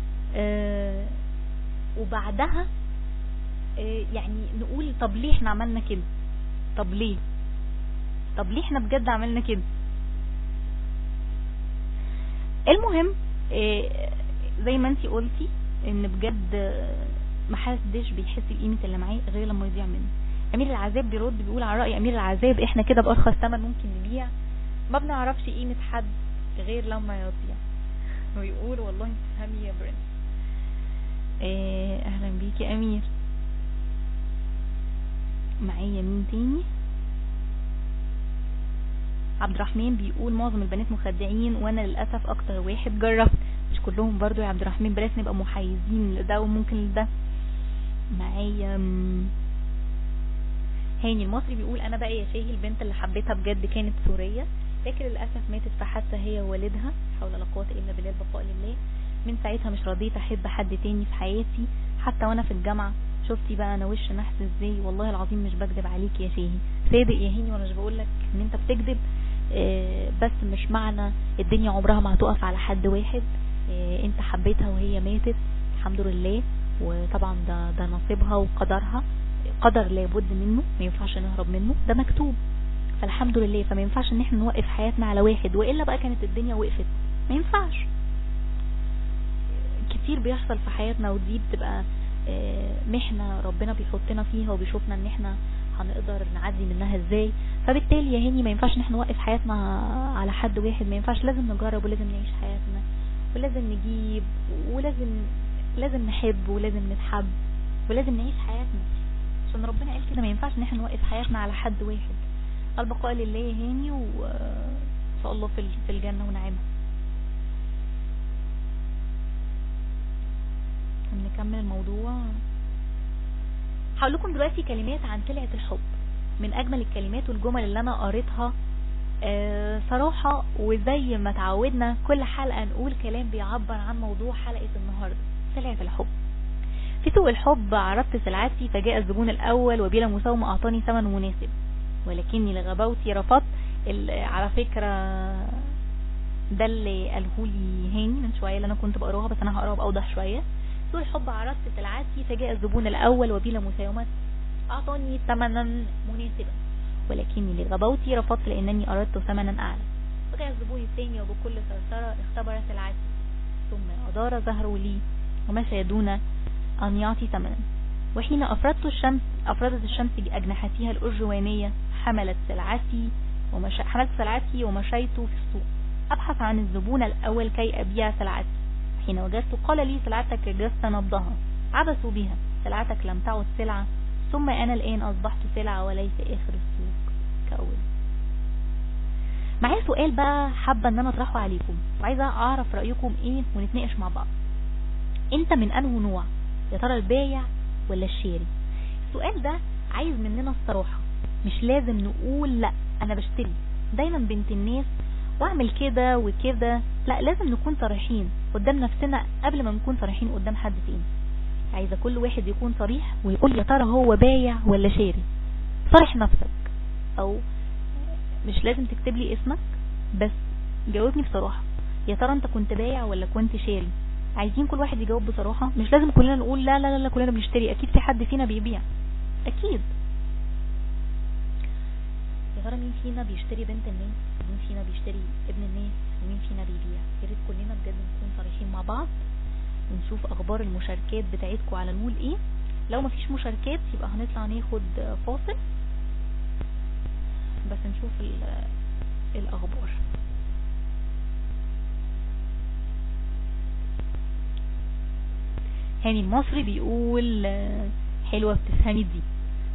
وبعدها يعني نقول طب ليه احنا عملنا كده، طب ليه. طب ليه احنا بجد عملنا كده؟ المهم زي ما انتي قلتي ان بجد محدش بيحس بقيمة اللي معاه غير لما يضيع منه. امير العذاب بيرد بيقول على رأي امير العذاب احنا كده بأرخص ثمن ممكن نبيع، ما بنعرفش قيمة حد غير لما يضيع. ويقول والله انت تفهمي يا برنس. اهلا بيك يا امير. معايا مين تاني؟ عبد الرحمن بيقول معظم البنات مخدعين وانا للاسف اكتر واحد جربت. مش كلهم برضو يا عبد الرحمن، بلاش نبقى محيزين لده وممكن لده. معايا هاني المصري بيقول انا بقى يا شاهي البنت اللي حبيتها بجد كانت سورية، لكن للاسف ماتت في حادثة هي ووالدها، حول لا قوه الا بالله، البقاء لله. من ساعتها مش رضيت احب حد تاني في حياتي حتى وانا في الجامعة. شفتي بقى انا وش نحس ازاي؟ والله العظيم مش بكذب عليك يا شاهي، صادق يا هاني، وانا مش بقول لك ان انت بتكذب، بس مش معنى الدنيا عمرها ما هتقف على حد واحد. انت حبيتها وهي ماتت الحمد لله، وطبعا ده نصيبها وقدرها، قدر لابد منه ما ينفعش نهرب منه، ده مكتوب، فالحمد لله. فما ينفعش ان احنا نوقف حياتنا على واحد، وإلا بقى كانت الدنيا وقفت. ما ينفعش. كتير بيحصل في حياتنا ودي بتبقى محنة ربنا بيحطنا فيها وبيشوفنا ان احنا هنقدر نعدي منها ازاي. فبالتالي يا هاني ما ينفعش ان احنا نوقف حياتنا على حد واحد، ما ينفعش، لازم نجرب ولازم نعيش حياتنا ولازم نجيب ولازم نحب ولازم نتحب ولازم نعيش حياتنا، عشان ربنا قال كده. ما ينفعش ان احنا نوقف حياتنا على حد واحد. البقاء لله يا هاني، وان شاء الله في الجنة ونعيمها. نكمل الموضوع. هقول لكم دلوقتي كلمات عن سلعة الحب، من اجمل الكلمات والجمل اللي انا قريتها صراحة. وزي ما تعودنا كل حلقة نقول كلام بيعبر عن موضوع حلقة النهاردة، سلعة الحب. في سوق الحب عرضت سلعتي فجاء الزبون الاول وبلا مساومة اعطاني ثمن مناسب، ولكني لغباوتي رفضت. على فكرة ده اللي قالهولي هاني من شوية اللي انا كنت بقراها، بس انا هقراها باوضح شوية. سوق الحب عرضت سلعتي فجاء الزبون الاول وبلا مساومة اعطاني ثمنا مناسبا، ولكني لغباوتي رفضت لانني اردت ثمنا اعلى. فجاء الزبون الثاني وبكل ثرثرة اختبر سلعتي، ثم ادار ظهره لي ومشى دون ان يعطي ثمنا. وحين افردت الشمس اجنحتها الارجوانية حملت سلعتي ومشيت في السوق ابحث عن الزبون الاول كي ابيع سلعتي. حين وجدت قال لي سلعتك جست نبضها، عبثوا بها، سلعتك لم تعد سلعة، ثم انا الان اصبحت سلعة وليس اخر السوق كأول. معايا سؤال بقى حابة ان انا اطرحه عليكم وعايزة اعرف رأيكم ايه ونتناقش مع بعض. انت من انه نوع؟ يا ترى البايع ولا الشاري؟ السؤال ده عايز مننا الصراحة، مش لازم نقول لا انا بشتري دايما بنت الناس واعمل كده وكده، لا لازم نكون صريحين قدام نفسنا قبل ما نكون صريحين قدام حد تاني. عايزة كل واحد يكون صريح ويقول يا ترى هو بايع ولا شاري. صرح نفسك، او مش لازم تكتب لي اسمك، بس جاوبني بصراحة، يا ترى انت كنت بايع ولا كنت شاري؟ عايزين كل واحد يجاوب بصراحة، مش لازم كلنا نقول لا لا لا كلنا بنشتري، اكيد في حد فينا بيبيع اكيد. يا ترى مين فينا بيشتري بنت الناس ومين فينا بيشتري ابن الناس ومين فينا بيبيع؟ يا ريت كلنا بجد نكون صريحين مع بعض ونشوف اخبار المشاركات بتاعتكم على نقول ايه. لو مفيش مشاركات يبقى هنطلع ناخد فاصل بس نشوف الاخبار. هاني المصري بيقول حلوة بتفهمي دي.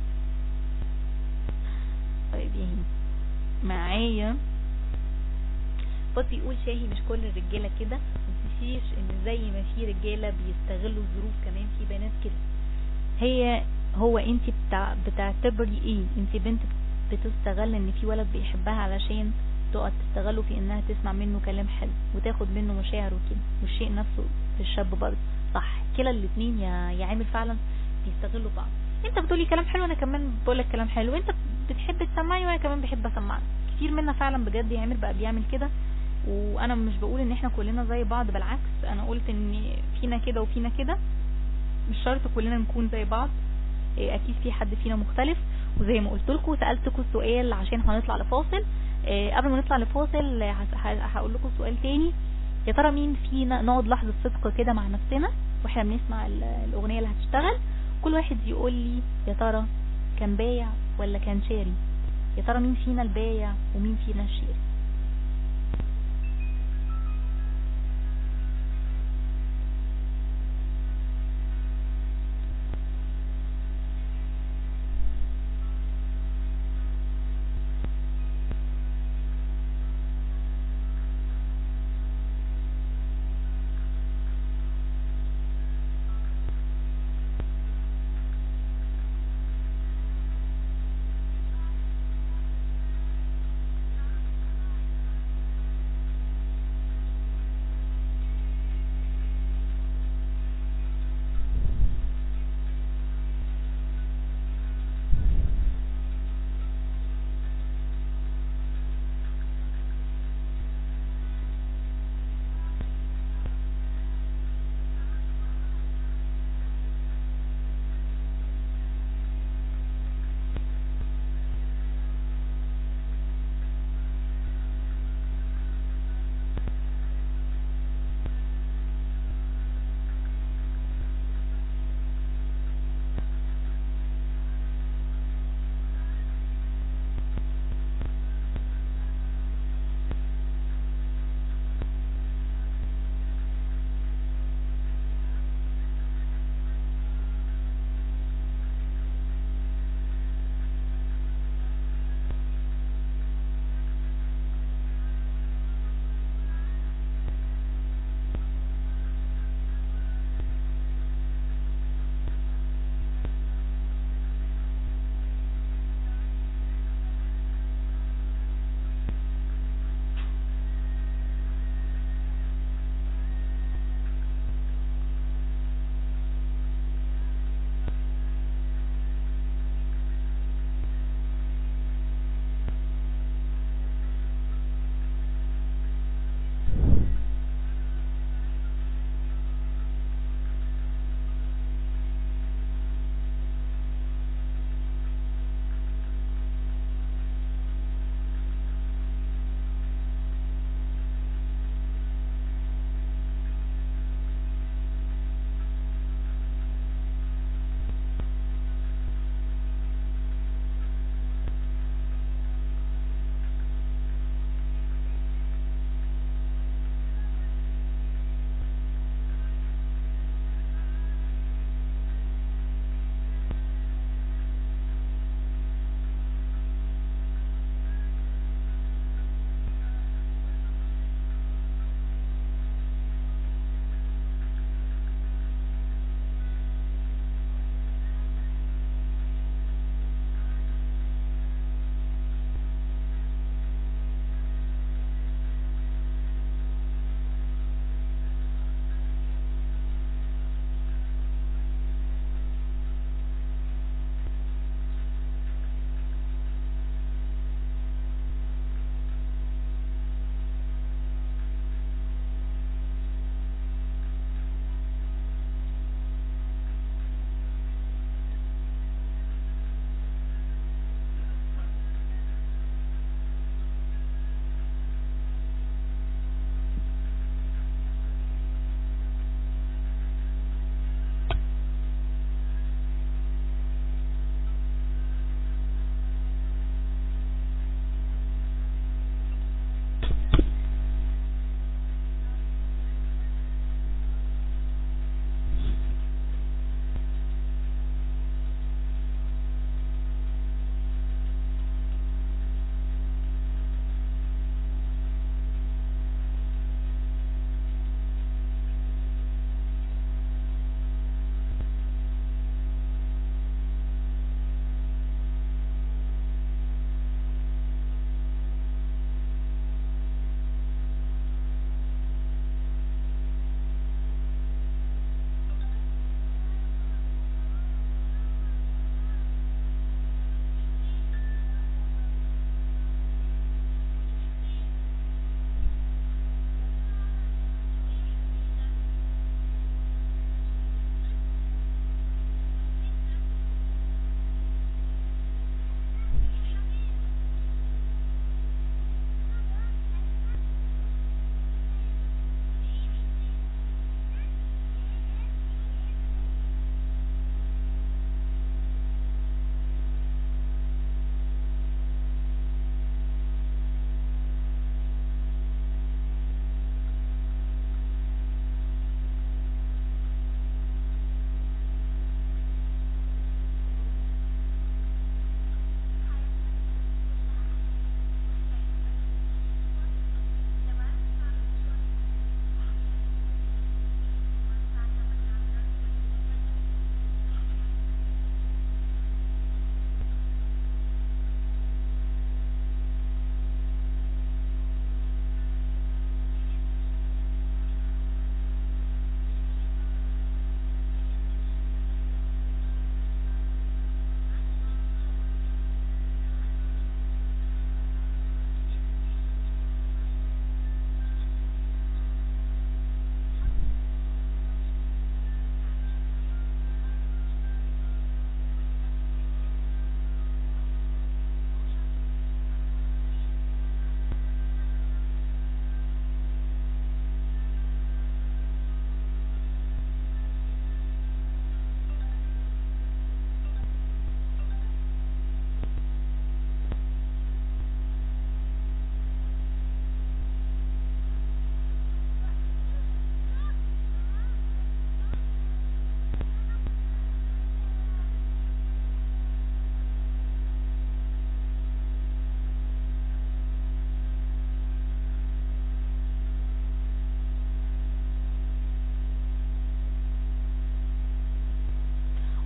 طيب يعني معايا بس بيقول شاهي مش كل الرجالة كده، متنسيش ان زي ما في رجالة بيستغلوا الظروف كمان في بنات كده. هو انت بتعتبري ايه؟ انت بنت بتستغل ان في ولد بيحبها علشان تقعد تستغله في انها تسمع منه كلام حلو وتاخد منه مشاعر وكده، والشيء نفسه في الشاب برضه صح. كلا الاثنين يا عامل فعلا بيستغلوا بعض. انت بتقولي كلام حلو انا كمان بقولك كلام حلو، انت بتحب تسمعني وانا كمان بحب اسمعك. كتير منا فعلا بجد يا عامل بقى بيعمل كده، وانا مش بقول ان احنا كلنا زي بعض، بالعكس انا قلت ان فينا كده وفينا كده، مش شرط كلنا نكون زي بعض، اكيد في حد فينا مختلف. وزي ما قلت لكم سألتكم السؤال عشان هنطلع لفاصل. قبل ما نطلع لفاصل هقول لكم سؤال تاني. يا ترى مين فينا نقعد لحظة صدق كده مع نفسنا واحنا بنسمع الأغنية اللي هتشتغل، كل واحد يقول لي يا ترى كان بايع ولا كان شاري؟ يا ترى مين فينا البايع ومين فينا الشاري؟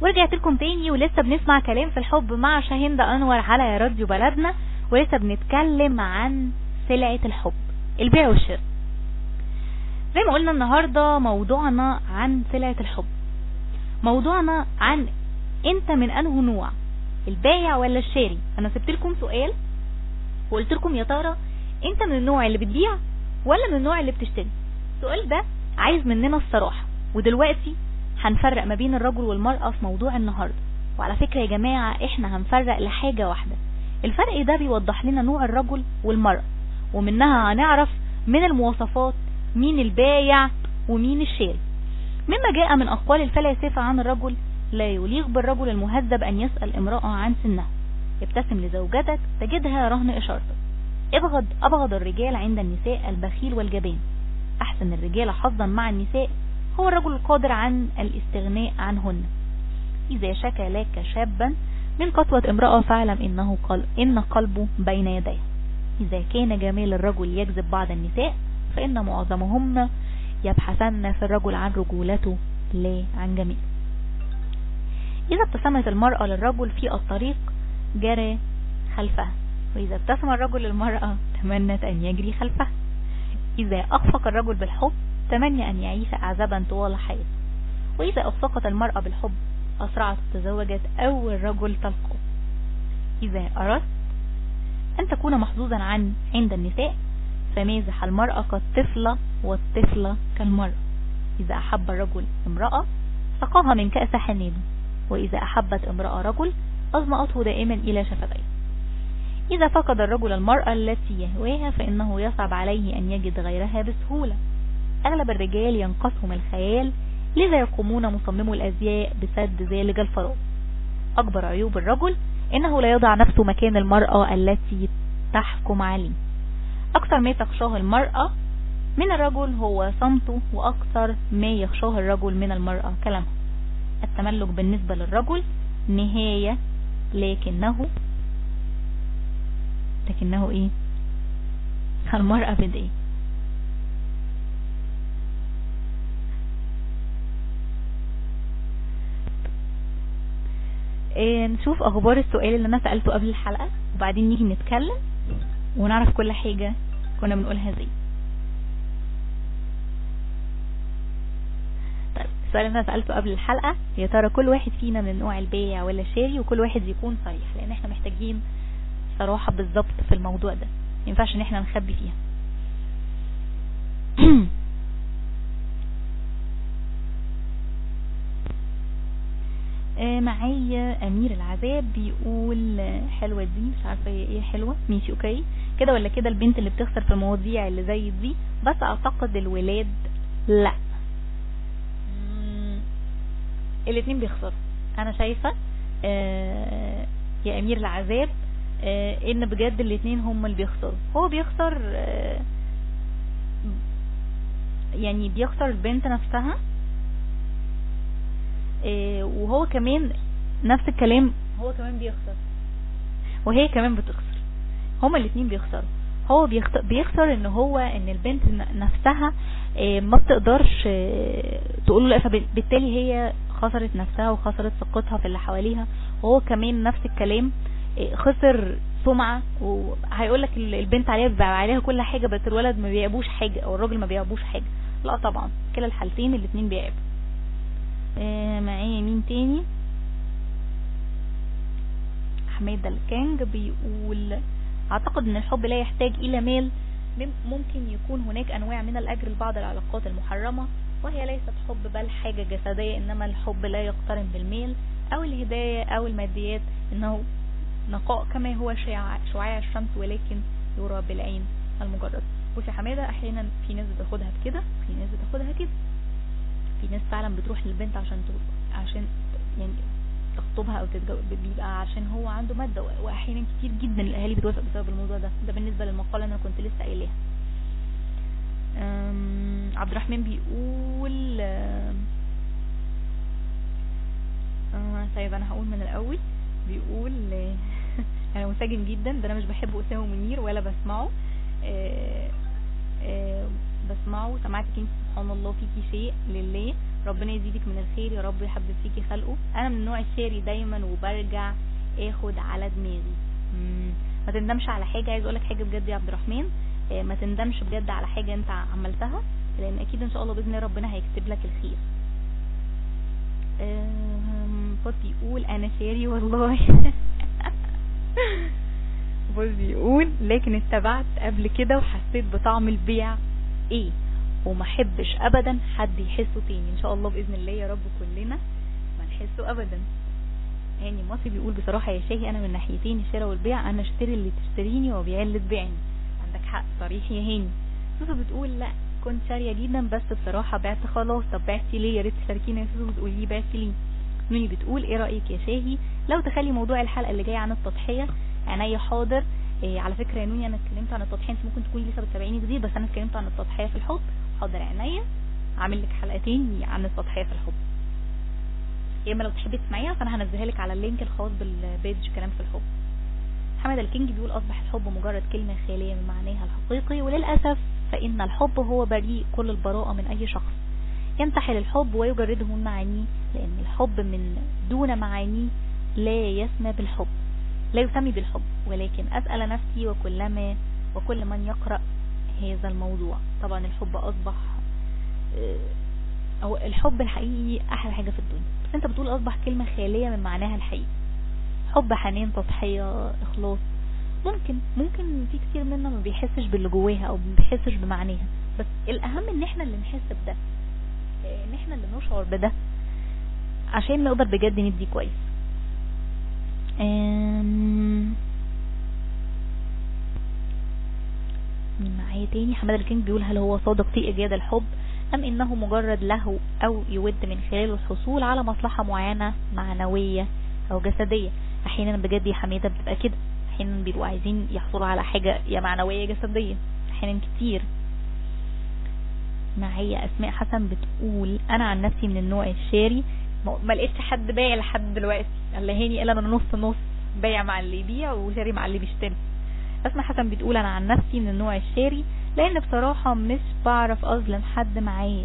ورجعت لكم تاني ولسه بنسمع كلام في الحب مع شاهندة أنور على راديو بلدنا، ولسه بنتكلم عن سلعة الحب، البيع والشراء. زي ما قلنا النهاردة موضوعنا عن سلعة الحب، موضوعنا عن انت من انه نوع، البايع ولا الشاري. انا سبت لكم سؤال وقلت لكم يا ترى انت من النوع اللي بتبيع ولا من النوع اللي بتشتري. السؤال ده عايز مننا الصراحة، ودلوقتي هنفرق ما بين الرجل والمرأة في موضوع النهاردة. وعلى فكرة يا جماعة احنا هنفرق لحاجة واحدة، الفرق ده بيوضح لنا نوع الرجل والمرأة، ومنها هنعرف من المواصفات مين البايع ومين الشاري. مما جاء من أقوال الفلاسفة عن الرجل: لا يليق بالرجل المهذب أن يسأل امرأة عن سنها، ابتسم لزوجتك تجدها رهن إشارتك، أبغض الرجال عند النساء البخيل والجبان، أحسن الرجال حظا مع النساء هو الرجل القادر عن الاستغناء عنهن، إذا شكى لك شابا من قسوة امرأة فاعلم إن قلبه بين يديه، إذا كان جمال الرجل يجذب بعض النساء فإن معظمهن يبحثن في الرجل عن رجولته لا عن جميله. إذا ابتسمت المرأة للرجل في الطريق جرى خلفها، وإذا ابتسم الرجل للمرأة تمنت أن يجري خلفها، إذا أخفق الرجل بالحب تمنى أن يعيش أعزبا طوال حياته، وإذا أخفقت المرأة بالحب أسرعت تزوجت أول رجل تلقاه. إذا أردت أن تكون محظوظا عند النساء فمازح المرأة كالطفلة والطفلة كالمرأة، إذا أحب الرجل امرأة سقاها من كأس حنانه، وإذا أحبت امرأة رجل أظمأته دائما إلى شفتيه. إذا فقد الرجل المرأة التي يهواها فإنه يصعب عليه أن يجد غيرها بسهولة. أغلب الرجال ينقصهم الخيال، لذا يقومون مصممو الأزياء بسد ذلك الفراغ. أكبر عيوب الرجل إنه لا يضع نفسه مكان المرأة التي تحكم عليه. أكثر ما تخشاه المرأة من الرجل هو صمته، وأكثر ما يخشاه الرجل من المرأة كلامه. التملك بالنسبة للرجل نهاية، لكنه إيه؟ المرأة بداية. نشوف أخبار السؤال اللي أنا سألته قبل الحلقة، وبعدين نيجي نتكلم ونعرف كل حاجة كنا بنقولها زي. طيب السؤال اللي أنا سألته قبل الحلقة: يا ترى كل واحد فينا من نوع البايع ولا الشاري؟ وكل واحد يكون صريح، لأن احنا محتاجين صراحة بالظبط في الموضوع ده، مينفعش ان احنا نخبي فيها. معايا أمير العذاب بيقول حلوة دي، مش عارفة ايه حلوة، ماشي اوكي كده ولا كده. البنت اللي بتخسر في المواضيع اللي زي دي، بس اعتقد الولاد لا، الاتنين بيخسروا. انا شايفة يا أمير العذاب ان بجد الاتنين هم اللي بيخسروا. هو بيخسر يعني بيخسر البنت نفسها، وهو كمان نفس الكلام، هو كمان بيخسر وهي كمان بتخسر، هما الاتنين بيخسروا. هو بيخسر ان البنت نفسها ما بتقدرش تقوله لا، فبالتالي هي خسرت نفسها وخسرت ثقتها في اللي حواليها. وهو كمان نفس الكلام خسر سمعة، وهيقولك البنت عليها كل حاجة، بس الولد ما بيعبوش حاجة او الراجل ما بيعبوش حاجة. لا طبعا، كلا الحالتين الاتنين بيعبوا. معايا مين تاني؟ حميد الكانج بيقول: اعتقد ان الحب لا يحتاج الى مال، ممكن يكون هناك انواع من الاجر لبعض العلاقات المحرمة، وهي ليست حب بل حاجة جسدية، انما الحب لا يقترن بالمال او الهداية او الماديات، انه نقاء كما هو شعاع الشمس ولكن يرى بالعين المجرد. بصي يا حماده، احيانا في ناس بتاخدها بكده، في ناس بتاخدها كده، في ناس فعلا بتروح للبنت عشان يعني تخطبها او تتجوز، بيبقى عشان هو عنده ماده، واحيانا كتير جدا الاهالي بتوافق بسبب الموضوع ده. ده بالنسبه للمقاله اللي انا كنت لسه قايلها. عبد الرحمن بيقول طيب انا هقول من الاول. بيقول انا مساجن جدا، ده انا مش بحب اسامه منير ولا بسمعه، بسمعه سمعت كلمة سبحان الله فيكي شيء لله، ربنا يزيدك من الخير يا رب، يحبب فيكي خلقه. انا من النوع الشاري دايما وبرجع اخد على دماغي. ما تندمش على حاجة. عايز اقولك حاجة بجد يا عبد الرحمن، ما تندمش بجد على حاجة انت عملتها، لان اكيد ان شاء الله باذن الله ربنا هيكتب لك الخير. بص بيقول انا شاري والله. بص بيقول لكن اتبعت قبل كده وحسيت بطعم البيع ايه، وما حبش ابدا حد يحسه تاني. ان شاء الله باذن الله يا رب كلنا ما نحسه ابدا. هاني مصري بيقول بصراحة يا شاهي انا من ناحيتين الشراء والبيع، انا اشتري اللي تشتريني وبيع اللي تبيعني. عندك حق صريح يا هاني. سوسو بتقول لا كنت شارية جدا بس بصراحة بعت خلاص. طب بعتي ليه؟ يا ريت تشاركينا يا سوسو بتقولي لي بعتي ليه. نوني بتقول ايه رأيك يا شاهي لو تخلي موضوع الحلقة اللي جاية عن التضحية؟ عينيا حاضر. على فكرة يا نوني انا اتكلمت عن التضحية، انت ممكن تكوني لسه بتتابعيني جديد، بس انا اتكلمت عن التضحية في الحب. حاضر عينيا، عامل لك حلقتين عن التضحية في الحب، يا اما لو تحبي تسمعيها فانا هنزلها لك على اللينك الخاص بالبيج كلام في الحب. محمد الكينج بيقول اصبح الحب مجرد كلمة خالية من معناها الحقيقي، وللأسف فإن الحب هو بريء كل البراءة من أي شخص ينتحل الحب ويجرده من معانيه، لأن الحب من دون معانيه لا يسمى بالحب، لا يسمي بالحب. ولكن أسأل نفسي وكل من يقرأ هذا الموضوع. طبعا الحب أصبح أو الحب الحقيقي أحلى حاجة في الدنيا، بس أنت بتقول أصبح كلمة خالية من معناها الحقيقي. حب، حنان، تضحية، إخلاص. ممكن في كتير منا ما بيحسش باللي جواها او ما بيحسش بمعناها، بس الاهم ان احنا اللي نحس بده، ان احنا اللي نشعر بده عشان نقدر بجد ندي كويس. مين معايا تاني؟ حماد الكينج بيقول هل هو صادق في ايجاد الحب ام انه مجرد له او يود من خلاله الحصول على مصلحة معينة معنوية او جسدية؟ احيانا بجد يا حميدة بتبقى كده، احيانا بيبقوا عايزين يحصلوا على حاجة يا معنوية يا جسدية، احيانا كتير. معايا اسماء حسن بتقول انا عن نفسي من النوع الشاري، ما لقيتش حد بايع لحد دلوقتي الله هاني الا انا نص بايع مع اللي يبيع وشاري مع اللي بيشتري. اسماء حسن بتقول انا عن نفسي من النوع الشاري لان بصراحة مش بعرف اظلم حد معايا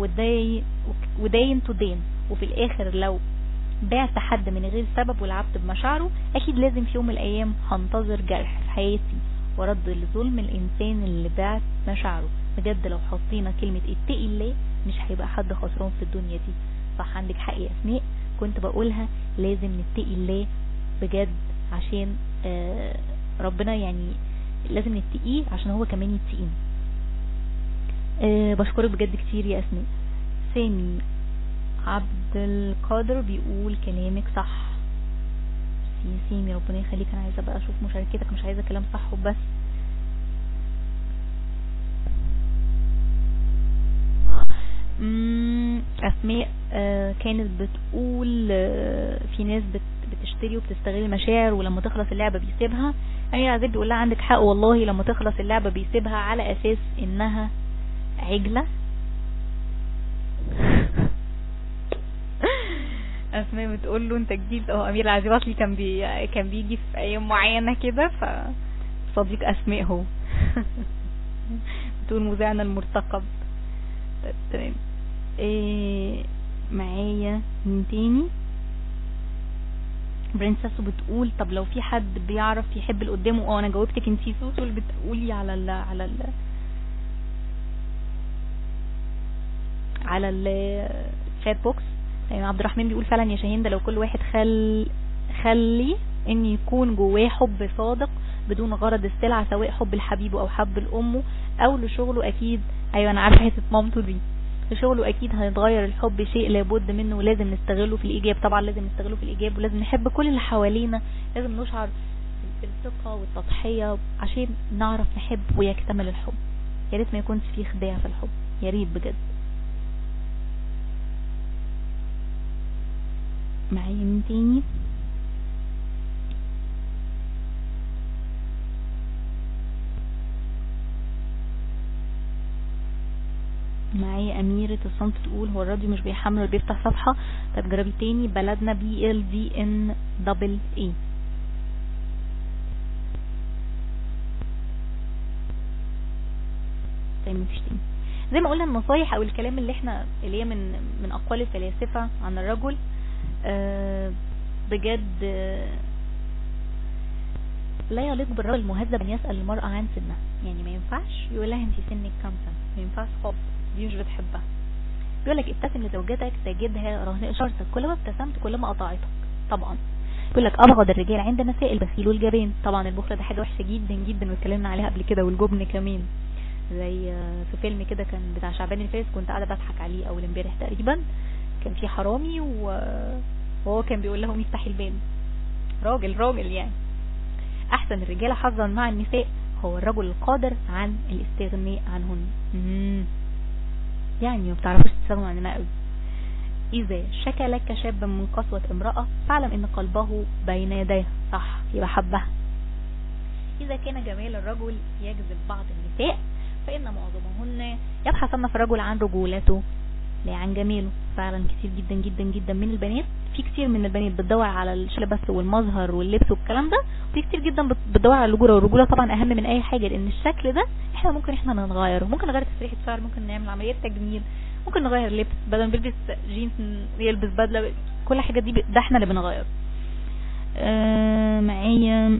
وداين تدين، وفي الاخر لو بعت حد من غير سبب ولعبت بمشاعره اكيد لازم في يوم من الايام هنتظر جرح في حياتي ورد لظلم الانسان اللي بعت مشاعره. بجد لو حطينا كلمة اتقي الله مش هيبقى حد خسران في الدنيا دي. صح عندك حق يا اسماء، كنت بقولها لازم نتقي الله بجد عشان ربنا يعني لازم نتقيه عشان هو كمان يتقينا. بشكرك بجد كتير يا اسماء. سامي عبد القادر بيقول كلامك صح. سيمي ربنا يخليك، انا عايزه بقى اشوف مشاركتك، مش عايزه كلام صح وبس. اسماء كانت بتقول في ناس بتشتري وبتستغل المشاعر ولما تخلص اللعبه بيسيبها. امير عزيز بيقول لها عندك حق والله، لما تخلص اللعبه بيسيبها على اساس انها عجله. اسماء بتقول له انت جديد. امير العزيز اصلي كان بيجي في ايام معينه كده، فصديق اسماء هو. بتقول مذيعنا المرتقب. تمام. معايا من تاني برنسس بتقول طب لو في حد بيعرف يحب اللي قدامه. انا جاوبتك انتي سوسو اللي بتقولي على الشات بوكس. يعني عبد الرحمن بيقول فعلا يا شاهين ده لو كل واحد خلي ان يكون جواه حب صادق بدون غرض السلعة، سواء حب لحبيبه او حب لامه او لشغله، اكيد ايوه انا عارفه حته مامته دي، لشغله اكيد هيتغير. الحب شيء لابد منه ولازم نستغله في الايجاب. طبعا لازم نستغله في الايجاب ولازم نحب كل اللي حوالينا، لازم نشعر بالثقه والتضحيه عشان نعرف نحب ويكتمل الحب. يا ريت ما يكونش فيه خداع في الحب، يا ريت بجد. معايا مين تاني؟ معايا أميرة الصمت تقول هو الراديو مش بيحمل وبيفتح صفحة. طب جربي تاني. بلدنا BLDNAA. طيب مفيش تاني. زي ما قلنا النصايح او الكلام اللي هي من اقوال الفلاسفة عن الرجل بجد لا يليق بالرجل المهذب ان يسأل المرأة عن سنها. يعني ما ينفعش يقول لها انت سنك كام سنة، ما ينفعش خالص، دي مش بتحبها. بيقول لك ابتسم لزوجتك تجدها رهن شرطك، كلما ابتسمت كلما قطعتك. طبعا بيقول لك ابغض الرجال عند النساء البخيل والجبان. طبعا البخل ده حاجه وحشه جدا جدا واتكلمنا عليها قبل كده، والجبن كمان. زي في فيلم كده كان بتاع شعبان الفارس، كنت قاعده بضحك عليه اول امبارح تقريبا، كان في حرامي وهو كان بيقول لهم يفتح الباب، راجل يعني. احسن الرجاله حظا مع النساء هو الرجل القادر عن الاستغناء عنهن. يعني ما بتعرفوش تستغنوا عننا قوي. إذا شكى لك شاب من قسوة امرأة فاعلم إن قلبه بين يديه. صح، يبقى حبها. إذا كان جمال الرجل يجذب بعض النساء فإن معظمهن يبحثن في الرجل عن رجولته لا عن جماله. فعلا كتير جدا جدا جدا من البنات، في كتير من البنات بتدور على الشكل بس والمظهر واللبس والكلام ده، وفي كتير جدا بتدور على الرجولة. والرجولة طبعا أهم من أي حاجة، لأن الشكل ده ممكن احنا نغيره، ممكن نغير تسريحة شعر، ممكن نعمل عمليات تجميل، ممكن نغير لبس، بدل ما بيلبس جينز يلبس بدلة، كل حاجة دي ده احنا اللي بنغير. معايا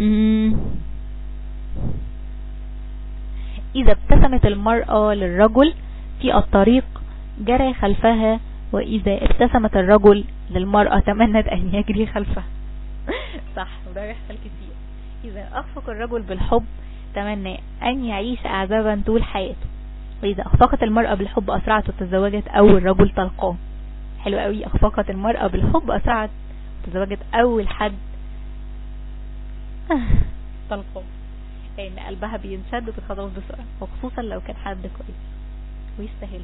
إذا ابتسمت المرأة للرجل في الطريق جرى خلفها، وإذا ابتسمت الرجل للمرأة تمنت أن يجري خلفها. صح، وده بيحصل كتير. إذا أخفق الرجل بالحب تمنى أن يعيش أعزابا طول حياته، وإذا أخفقت المرأة بالحب أسرعت وتزوجت أول رجل تلقاه. حلو قوي، أخفقت المرأة بالحب أسرعت وتزوجت أول حد تلقاه، لأن قلبها بينشد وبتخطف بسرعة، وخصوصا لو كان حد كويس ويستاهل.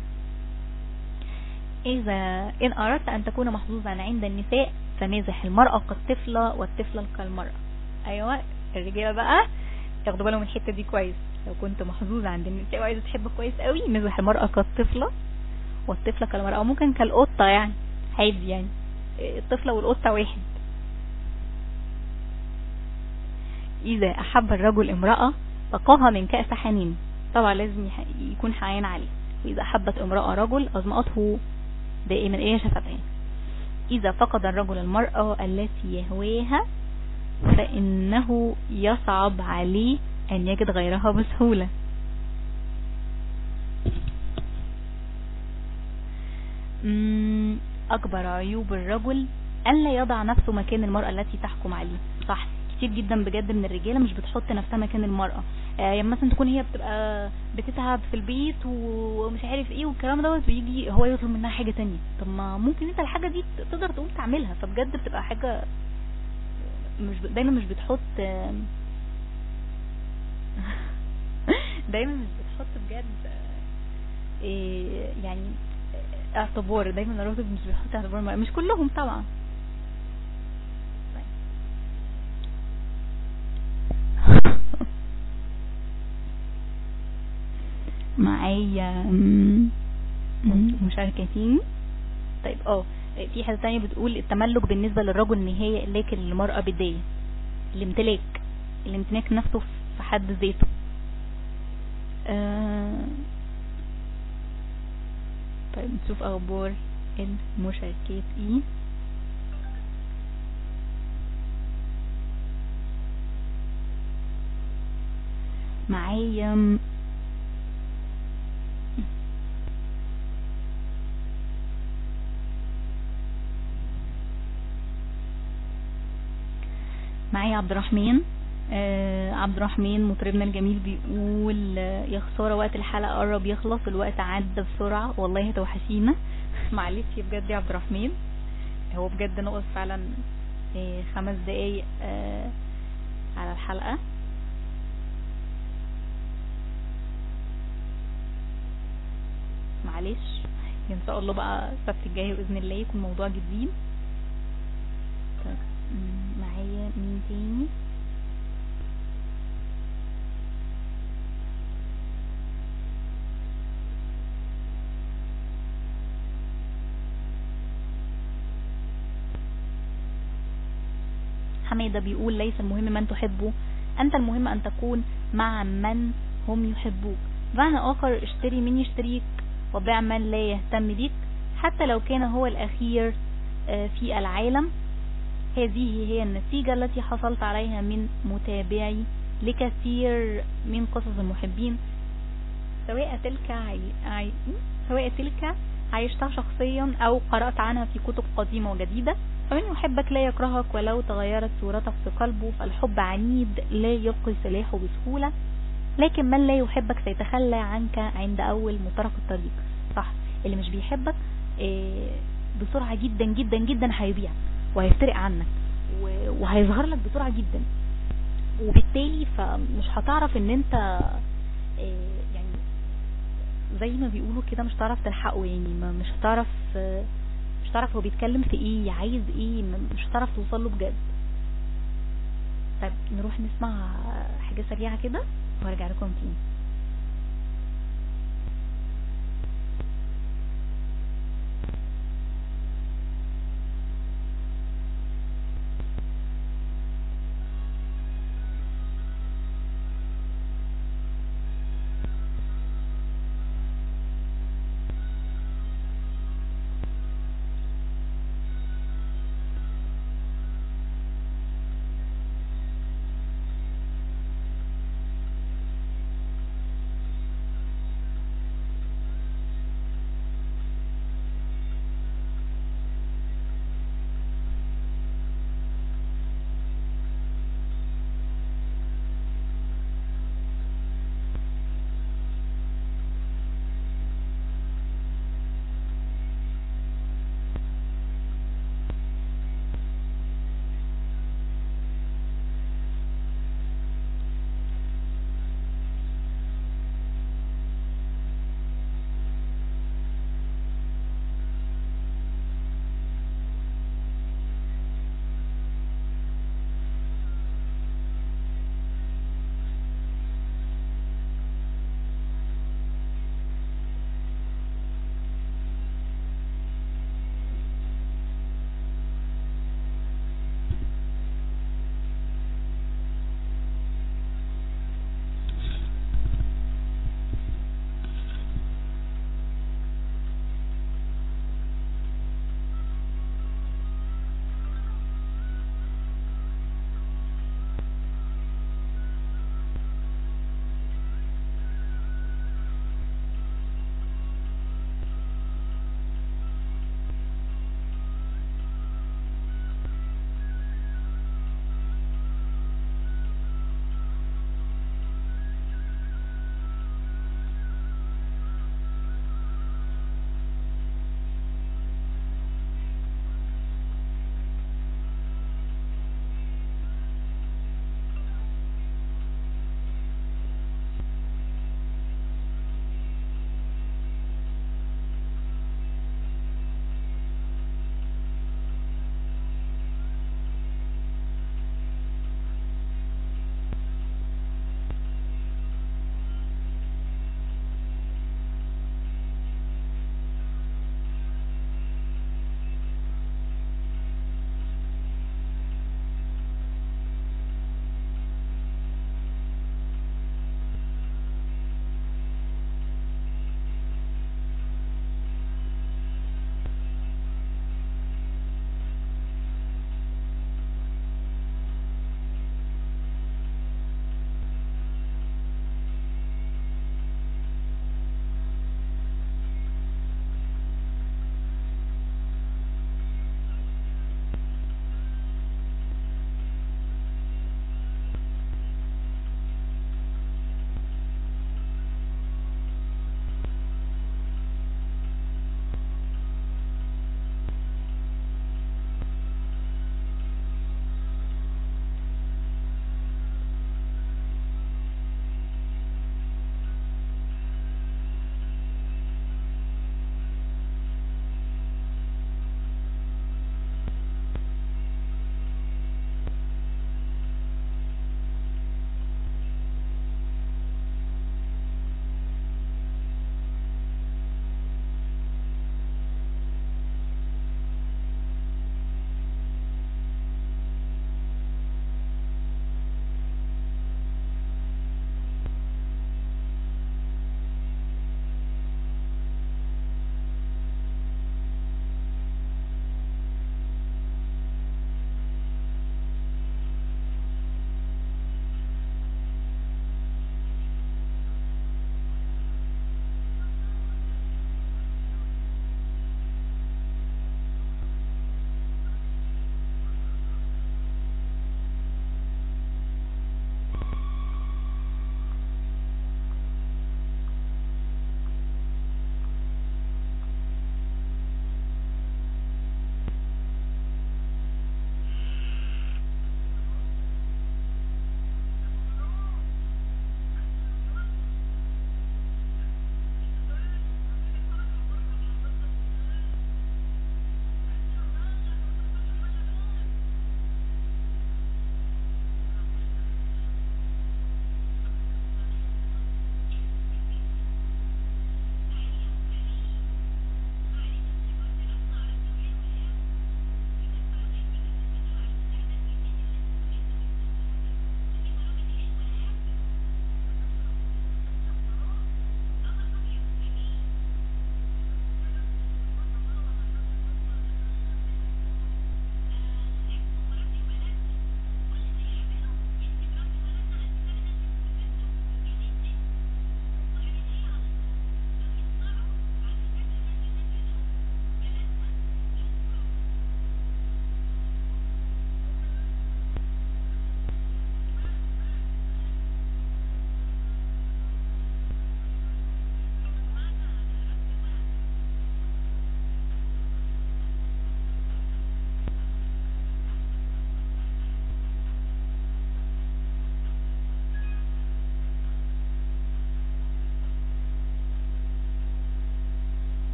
إن أردت أن تكون محظوظا عند النساء فمازح المرأة كالطفلة والطفلة كالمرأة. أيوة، الرجالة بقى ياخدوا بالهم من الحتة دي كويس. لو كنت محظوظة عند النساء وعايزة تحب كويس قوي، مازح المرأة كالطفلة والطفلة كالمرأة، أو ممكن كالقطة، يعني عادي، يعني الطفلة والقطة واحد. إذا أحب الرجل امرأة سقاها من كأس حنين، طبعا لازم يكون حنين عليه. وإذا أحبت امرأة رجل أظمأته دائما إيه شفتين. إذا فقد الرجل المرأة التي يهواها فإنه يصعب عليه أن يجد غيرها بسهولة. أكبر عيوب الرجل أن لا يضع نفسه مكان المرأة التي تحكم عليه. صح، كتير جدا بجد من الرجالة مش بتحط نفسها مكان المرأة. يعني مثلا تكون هي بتبقى بتتعب في البيت ومش عارف ايه والكلام دوت، ويجي هو يطلب منها حاجة تانية. طب ما ممكن انت الحاجة دي تقدر تقوم تعملها. فبجد بتبقى حاجة دايما مش بتحط دايما مش بتحط بجد يعني اعتبار. دايما الراجل مش بيحط اعتبار، مش كلهم طبعا. معايا مشاركتين. طيب في حاجة تانية بتقول التملك بالنسبة للرجل نهاية، لكن للمرأة بداية. الامتلاك نفسه في حد ذاته. طيب نشوف اخبار المشاركات ايه. معايا عبد الرحمن. عبد الرحمن مطربنا الجميل بيقول يا خسارة وقت الحلقة قرب يخلص، الوقت عدى بسرعة والله توحشينا. معلش بجد يا عبد الرحمن، هو بجد نقص فعلا 5 دقايق على الحلقة. معلش، ان شاء الله بقى السبت الجاي باذن الله يكون موضوع جديد. معايا مين تاني؟ حميدة بيقول ليس المهم من تحبه، أنت المهم أن تكون مع من هم يحبوك. بمعنى آخر اشتري من يشتريك وبيع من لا يهتم بيك حتى لو كان هو الأخير في العالم. هذه هي النتيجة التي حصلت عليها من متابعي لكثير من قصص المحبين، سواء تلك عايشتها شخصيا أو قرأت عنها في كتب قديمة وجديدة. فمن يحبك لا يكرهك ولو تغيرت صورتك في قلبه، فالحب عنيد لا يلقي سلاحه بسهولة، لكن من لا يحبك سيتخلى عنك عند أول مطرق الطريق. صح، اللي مش بيحبك بسرعة جدا جدا جدا هيبيعك وهيفترق عنك وهيظهر لك بسرعة جدا، وبالتالي فمش هتعرف ان انت يعني زي ما بيقولوا كده مش هتعرف تلحقه، يعني مش هتعرف هو بيتكلم في ايه، عايز ايه، مش هتعرف توصل له بجد. طيب نروح نسمع حاجة سريعة كده وارجع لكم تاني.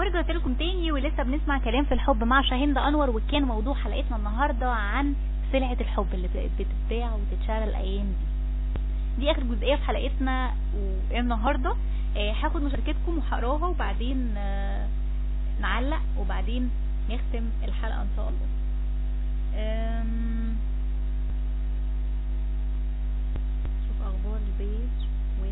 ورجعت لكم تاني ولسه بنسمع كلام في الحب مع شاهين انور، وكان موضوع حلقتنا النهارده عن سلعة الحب اللي بتتباع وتتشرى الايام دي اخر جزئية في حلقتنا النهارده. هاخد مشاركتكم وهقراها وبعدين نعلق وبعدين نختم الحلقة ان شاء الله. شوف اخبار البيت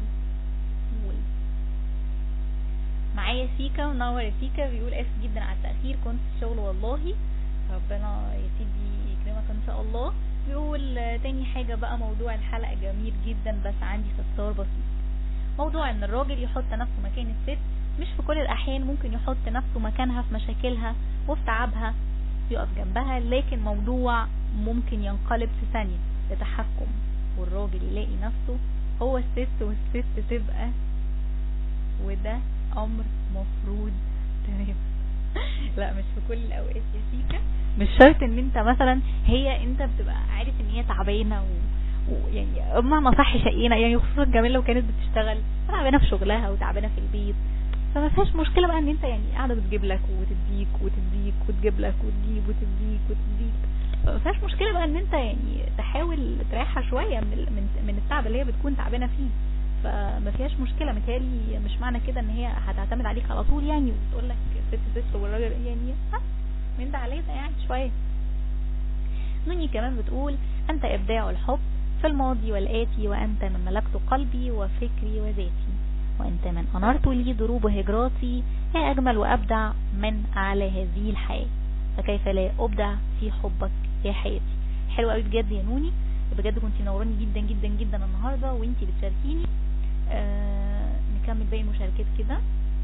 معايا سيكا. منور يا سيكا، بيقول اسف جدا على التأخير، كنت في الشغل والله، ربنا يا سيدي يكرمك ان شاء الله. بيقول تاني حاجة بقى، موضوع الحلقة جميل جدا بس عندي استفسار بسيط. موضوع ان الراجل يحط نفسه مكان الست، مش في كل الاحيان، ممكن يحط نفسه مكانها في مشاكلها وفي تعبها، يقف جنبها، لكن موضوع ممكن ينقلب في ثانية لتحكم، والراجل يلاقي نفسه هو الست والست تبقى، وده امر مفروض تمام. لا مش في كل الاوقات يا سيكا، مش شرط ان انت مثلا انت بتبقى عارف ان هي تعبانه ويعني بمعنى صح شقينا، يعني خصوصا كمان لو كانت بتشتغل تعبانه في شغلها وتعبانه في البيت، فما فيهاش مشكله بقى ان انت يعني قاعده بتجيب لك وتديك وتجيب لك وتجيب وتديك، ما فيهاش مشكله بقى ان انت يعني تحاول تريحها شويه من التعب اللي هي بتكون تعبانه فيه، فما فيهاش مشكله. متهيألي مش معنى كده ان هي هتعتمد عليك على طول يعني وتقول لك ست والراجل يعني من ده عليه ده يعني شويه. نوني كمان بتقول انت ابداع الحب في الماضي والآتي، وانت من ملكت قلبي وفكري وذاتي، وانت من انرت لي دروب هجراتي، يا اجمل وابدع من اعلى هذه الحياه، فكيف لا ابدع في حبك يا حياتي. حلوه قوي بجد يا نوني، بجد كنتي نوراني جدا جدا جدا النهارده وانتي بتشاركيني. نكمل باقي المشاركات كده.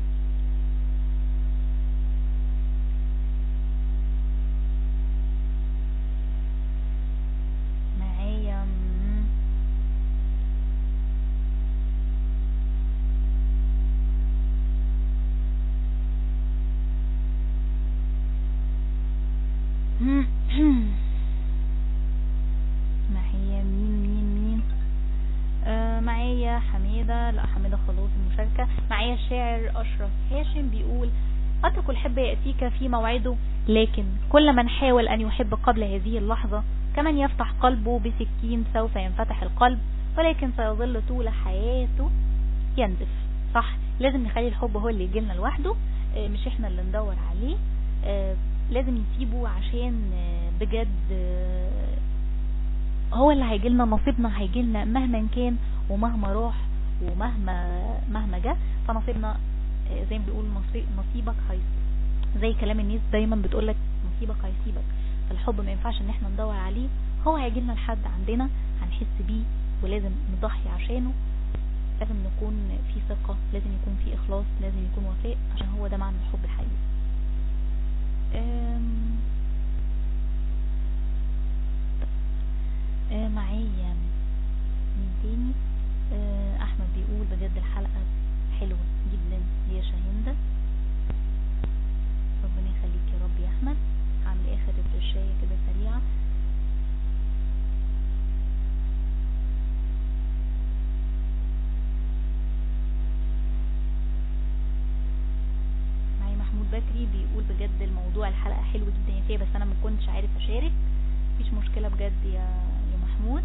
معايا مين معايا حميدة، لا حميدة خلاص المشاركة. معايا الشاعر أشرف هاشم بيقول أترك الحب يأتيك في موعده، لكن كل من حاول أن يحب قبل هذه اللحظة كمن يفتح قلبه بسكين سوف ينفتح القلب، ولكن سيظل طول حياته ينزف. صح، لازم نخلي الحب هو اللي يجيلنا لوحده، مش احنا اللي ندور عليه، لازم نسيبه عشان بجد هو اللي هيجيلنا، نصيبنا هيجيلنا مهما كان ومهما راح ومهما جاء، فنصيبنا زي ما بيقول نصيبك هيسيبك، زي كلام الناس دايما بتقولك نصيبك هيسيبك. فالحب ما ينفعش ان احنا ندور عليه، هو هيجيلنا لحد عندنا هنحس بيه، ولازم نضحي عشانه، لازم نكون في ثقة، لازم يكون في اخلاص، لازم يكون وفاء، عشان هو ده معنى الحب الحقيقي. معايا مين تاني؟ احمد بيقول بجد الحلقة حلوة جدا يا شاهندة، ربنا يخليك يا رب يا احمد. هعمل اخر ريفرشاية كده سريعة. معايا محمود بكري بيقول بجد الموضوع الحلقة حلوة جدا يا فيه، بس انا ما كنتش عارف اشارك، مفيش مشكلة بجد يا محمود،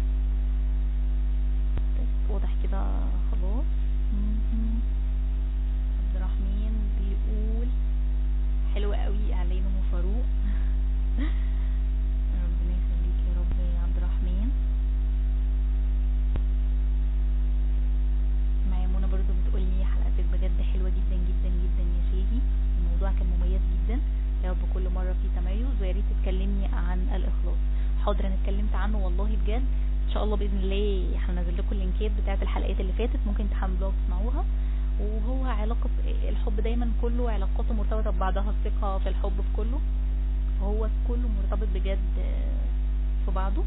واضح كده خلاص. عبد الرحمن بيقول حلوة قوي اعلانه فاروق ربنا يخليك يا رب يا عبد الرحمن. معايا منى برضو بتقول لي حلقتك بجد حلوة جدا جدا جدا يا شيخي، الموضوع كان مميز جدا يا رب، كل مرة في تميز، ويا ريت تتكلمني عن الاخلاص. حاضر انا اتكلمت عنه والله بجد، ان شاء الله باذن الله هنزل لكم اللينكات بتاعه الحلقات اللي فاتت، ممكن تحملوها وتسمعوها. وهو علاقه الحب دايما كله علاقاته مرتبطه ببعضها، الثقه في الحب في كله، هو كله مرتبط بجد في بعضه.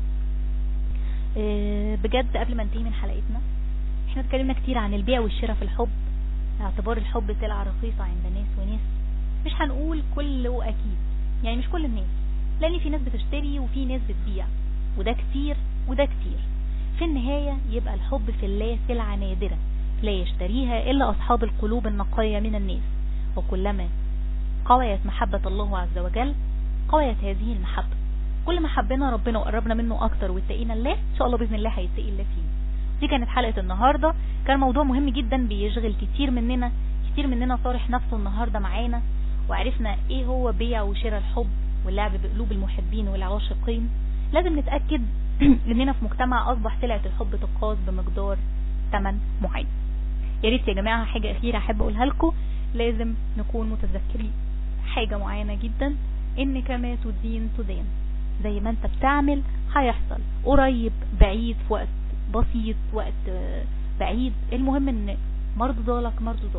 بجد قبل ما ننتهي من حلقتنا، احنا اتكلمنا كتير عن البيع والشراء في الحب، اعتبار الحب سلعه رخيصه عند ناس وناس، مش هنقول كله اكيد، يعني مش كل الناس، لان في ناس بتشتري وفي ناس بتبيع، وده كتير وده كتير. في النهاية يبقى الحب في الله سلعة نادرة لا يشتريها إلا أصحاب القلوب النقية من الناس، وكلما قويت محبة الله عز وجل، قويت هذه المحبة. كل ما حبينا ربنا وقربنا منه اكتر واتقينا الله ان شاء الله باذن الله هيتقي الله فيه. دي كانت حلقة النهاردة. كان موضوع مهم جدا بيشغل كتير مننا صارح نفسه النهاردة معانا، وعرفنا ايه هو بيع وشراء الحب واللعب بقلوب المحبين والعاشقين. لازم نتأكد اننا في مجتمع اصبح سلعة الحب تقاس بمقدار ثمن معين. يا ريت يا جماعة حاجة اخيرة احب اقولها لكم، لازم نكون متذكرين حاجة معينة جدا، ان كما تدين تدان. زي ما انت بتعمل هيحصل قريب بعيد في وقت بسيط وقت بعيد. المهم ان مرض ظالك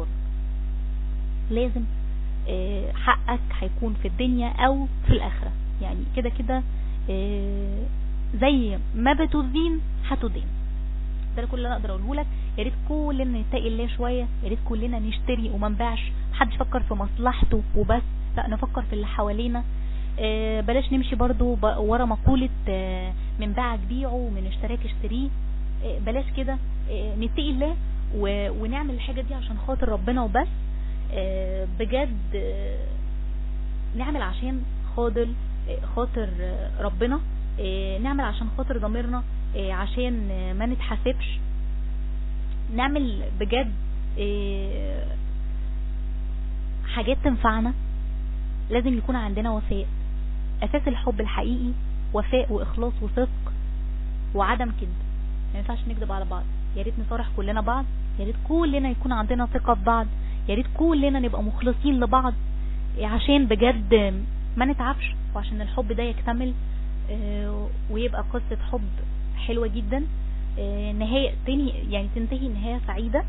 لازم حقك هيكون في الدنيا او في الاخرة. يعني كده كده زي ما بتدين هتدين. ده كل اللي انا اقدر اقوله لك. يا ريت كلنا نتقي الله شويه، يا ريت كلنا نشتري وما نبيعش، محدش يفكر في مصلحته وبس، لا نفكر في اللي حوالينا. بلاش نمشي برضو ورا مقولة من باعك بيعه ومن اشتراك اشتريه. بلاش كده، نتقي الله ونعمل الحاجة دي عشان خاطر ربنا وبس. بجد نعمل عشان خاطر ربنا، نعمل عشان خاطر ضميرنا، عشان ما نتحاسبش. نعمل بجد حاجات تنفعنا. لازم يكون عندنا وفاء. اساس الحب الحقيقي وفاء واخلاص وصدق وعدم كذب. ما ينفعش نكذب على بعض. يا ريت نصارح كلنا بعض، يا ريت كلنا يكون عندنا ثقة في بعض، يا ريت كلنا نبقى مخلصين لبعض عشان بجد ما نتعبش، وعشان الحب ده يكتمل ويبقى قصة حب حلوة جدا، نهاية يعني تنتهي نهاية سعيدة.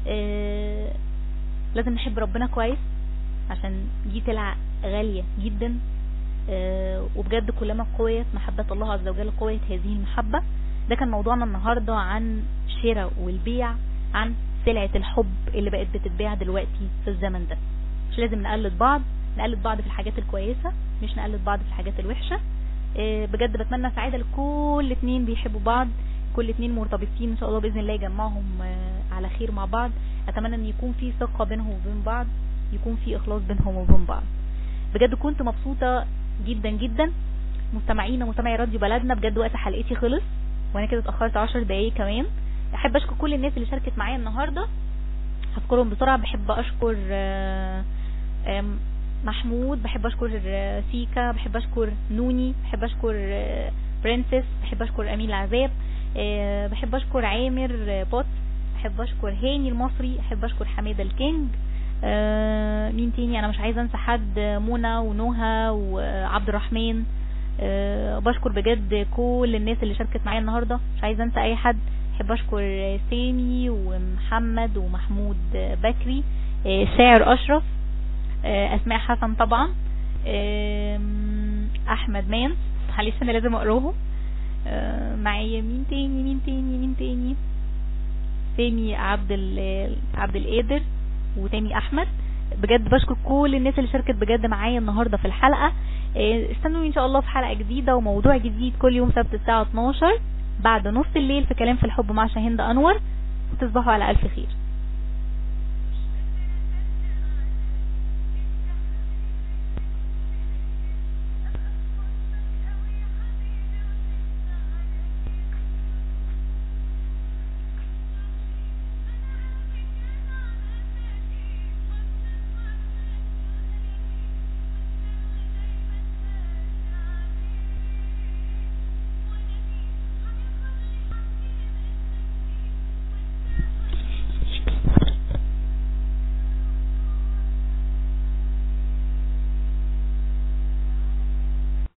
لازم نحب ربنا كويس عشان دي سلعة غالية جدا. وبجد كلما قويت محبة الله عز وجل قويت هذه المحبة. ده كان موضوعنا النهاردة عن الشراء والبيع، عن سلعة الحب اللي بقت بتتباع دلوقتي في الزمن ده. مش لازم نقلد بعض في الحاجات الكويسة، مش نقلد بعض في الحاجات الوحشة. بجد بتمنى سعادة لكل اتنين بيحبوا بعض، كل اتنين مرتبطين ان شاء الله باذن الله يجمعهم على خير مع بعض. اتمنى ان يكون في ثقة بينهم وبين بعض، يكون في اخلاص بينهم وبين بعض. بجد كنت مبسوطة جدا جدا. مستمعينا ومستمعي راديو بلدنا، بجد وقت حلقتي خلص وانا كده اتأخرت 10 دقايق كمان. احب اشكر كل الناس اللي شاركت معايا النهاردة، هذكرهم بسرعة. بحب اشكر محمود، بحب اشكر سيكا، بحب اشكر نوني، بحب اشكر برنسس، بحب اشكر امين العذاب، بحب اشكر عامر بوت، بحب اشكر هاني المصري، بحب اشكر حميدة الكينج. مين تاني؟ انا مش عايزه انسى حد. منى ونوها وعبد الرحمن. بشكر بجد كل الناس اللي شاركت معايا النهارده، مش عايزه انسى اي حد. بحب اشكر سامي ومحمد ومحمود بكري، شاعر اشرف، اسماء حسن طبعا، احمد مان، معلش انا لازم اقراهم. معايا مين تاني؟ سامي عبد القادر وتاني احمد. بجد بشكر كل الناس اللي شاركت بجد معايا النهارده في الحلقه. استنوني ان شاء الله في حلقه جديده وموضوع جديد كل يوم سبت الساعه 12 بعد نص الليل في كلام في الحب مع شاهين أنور. وتصبحوا على الف خير.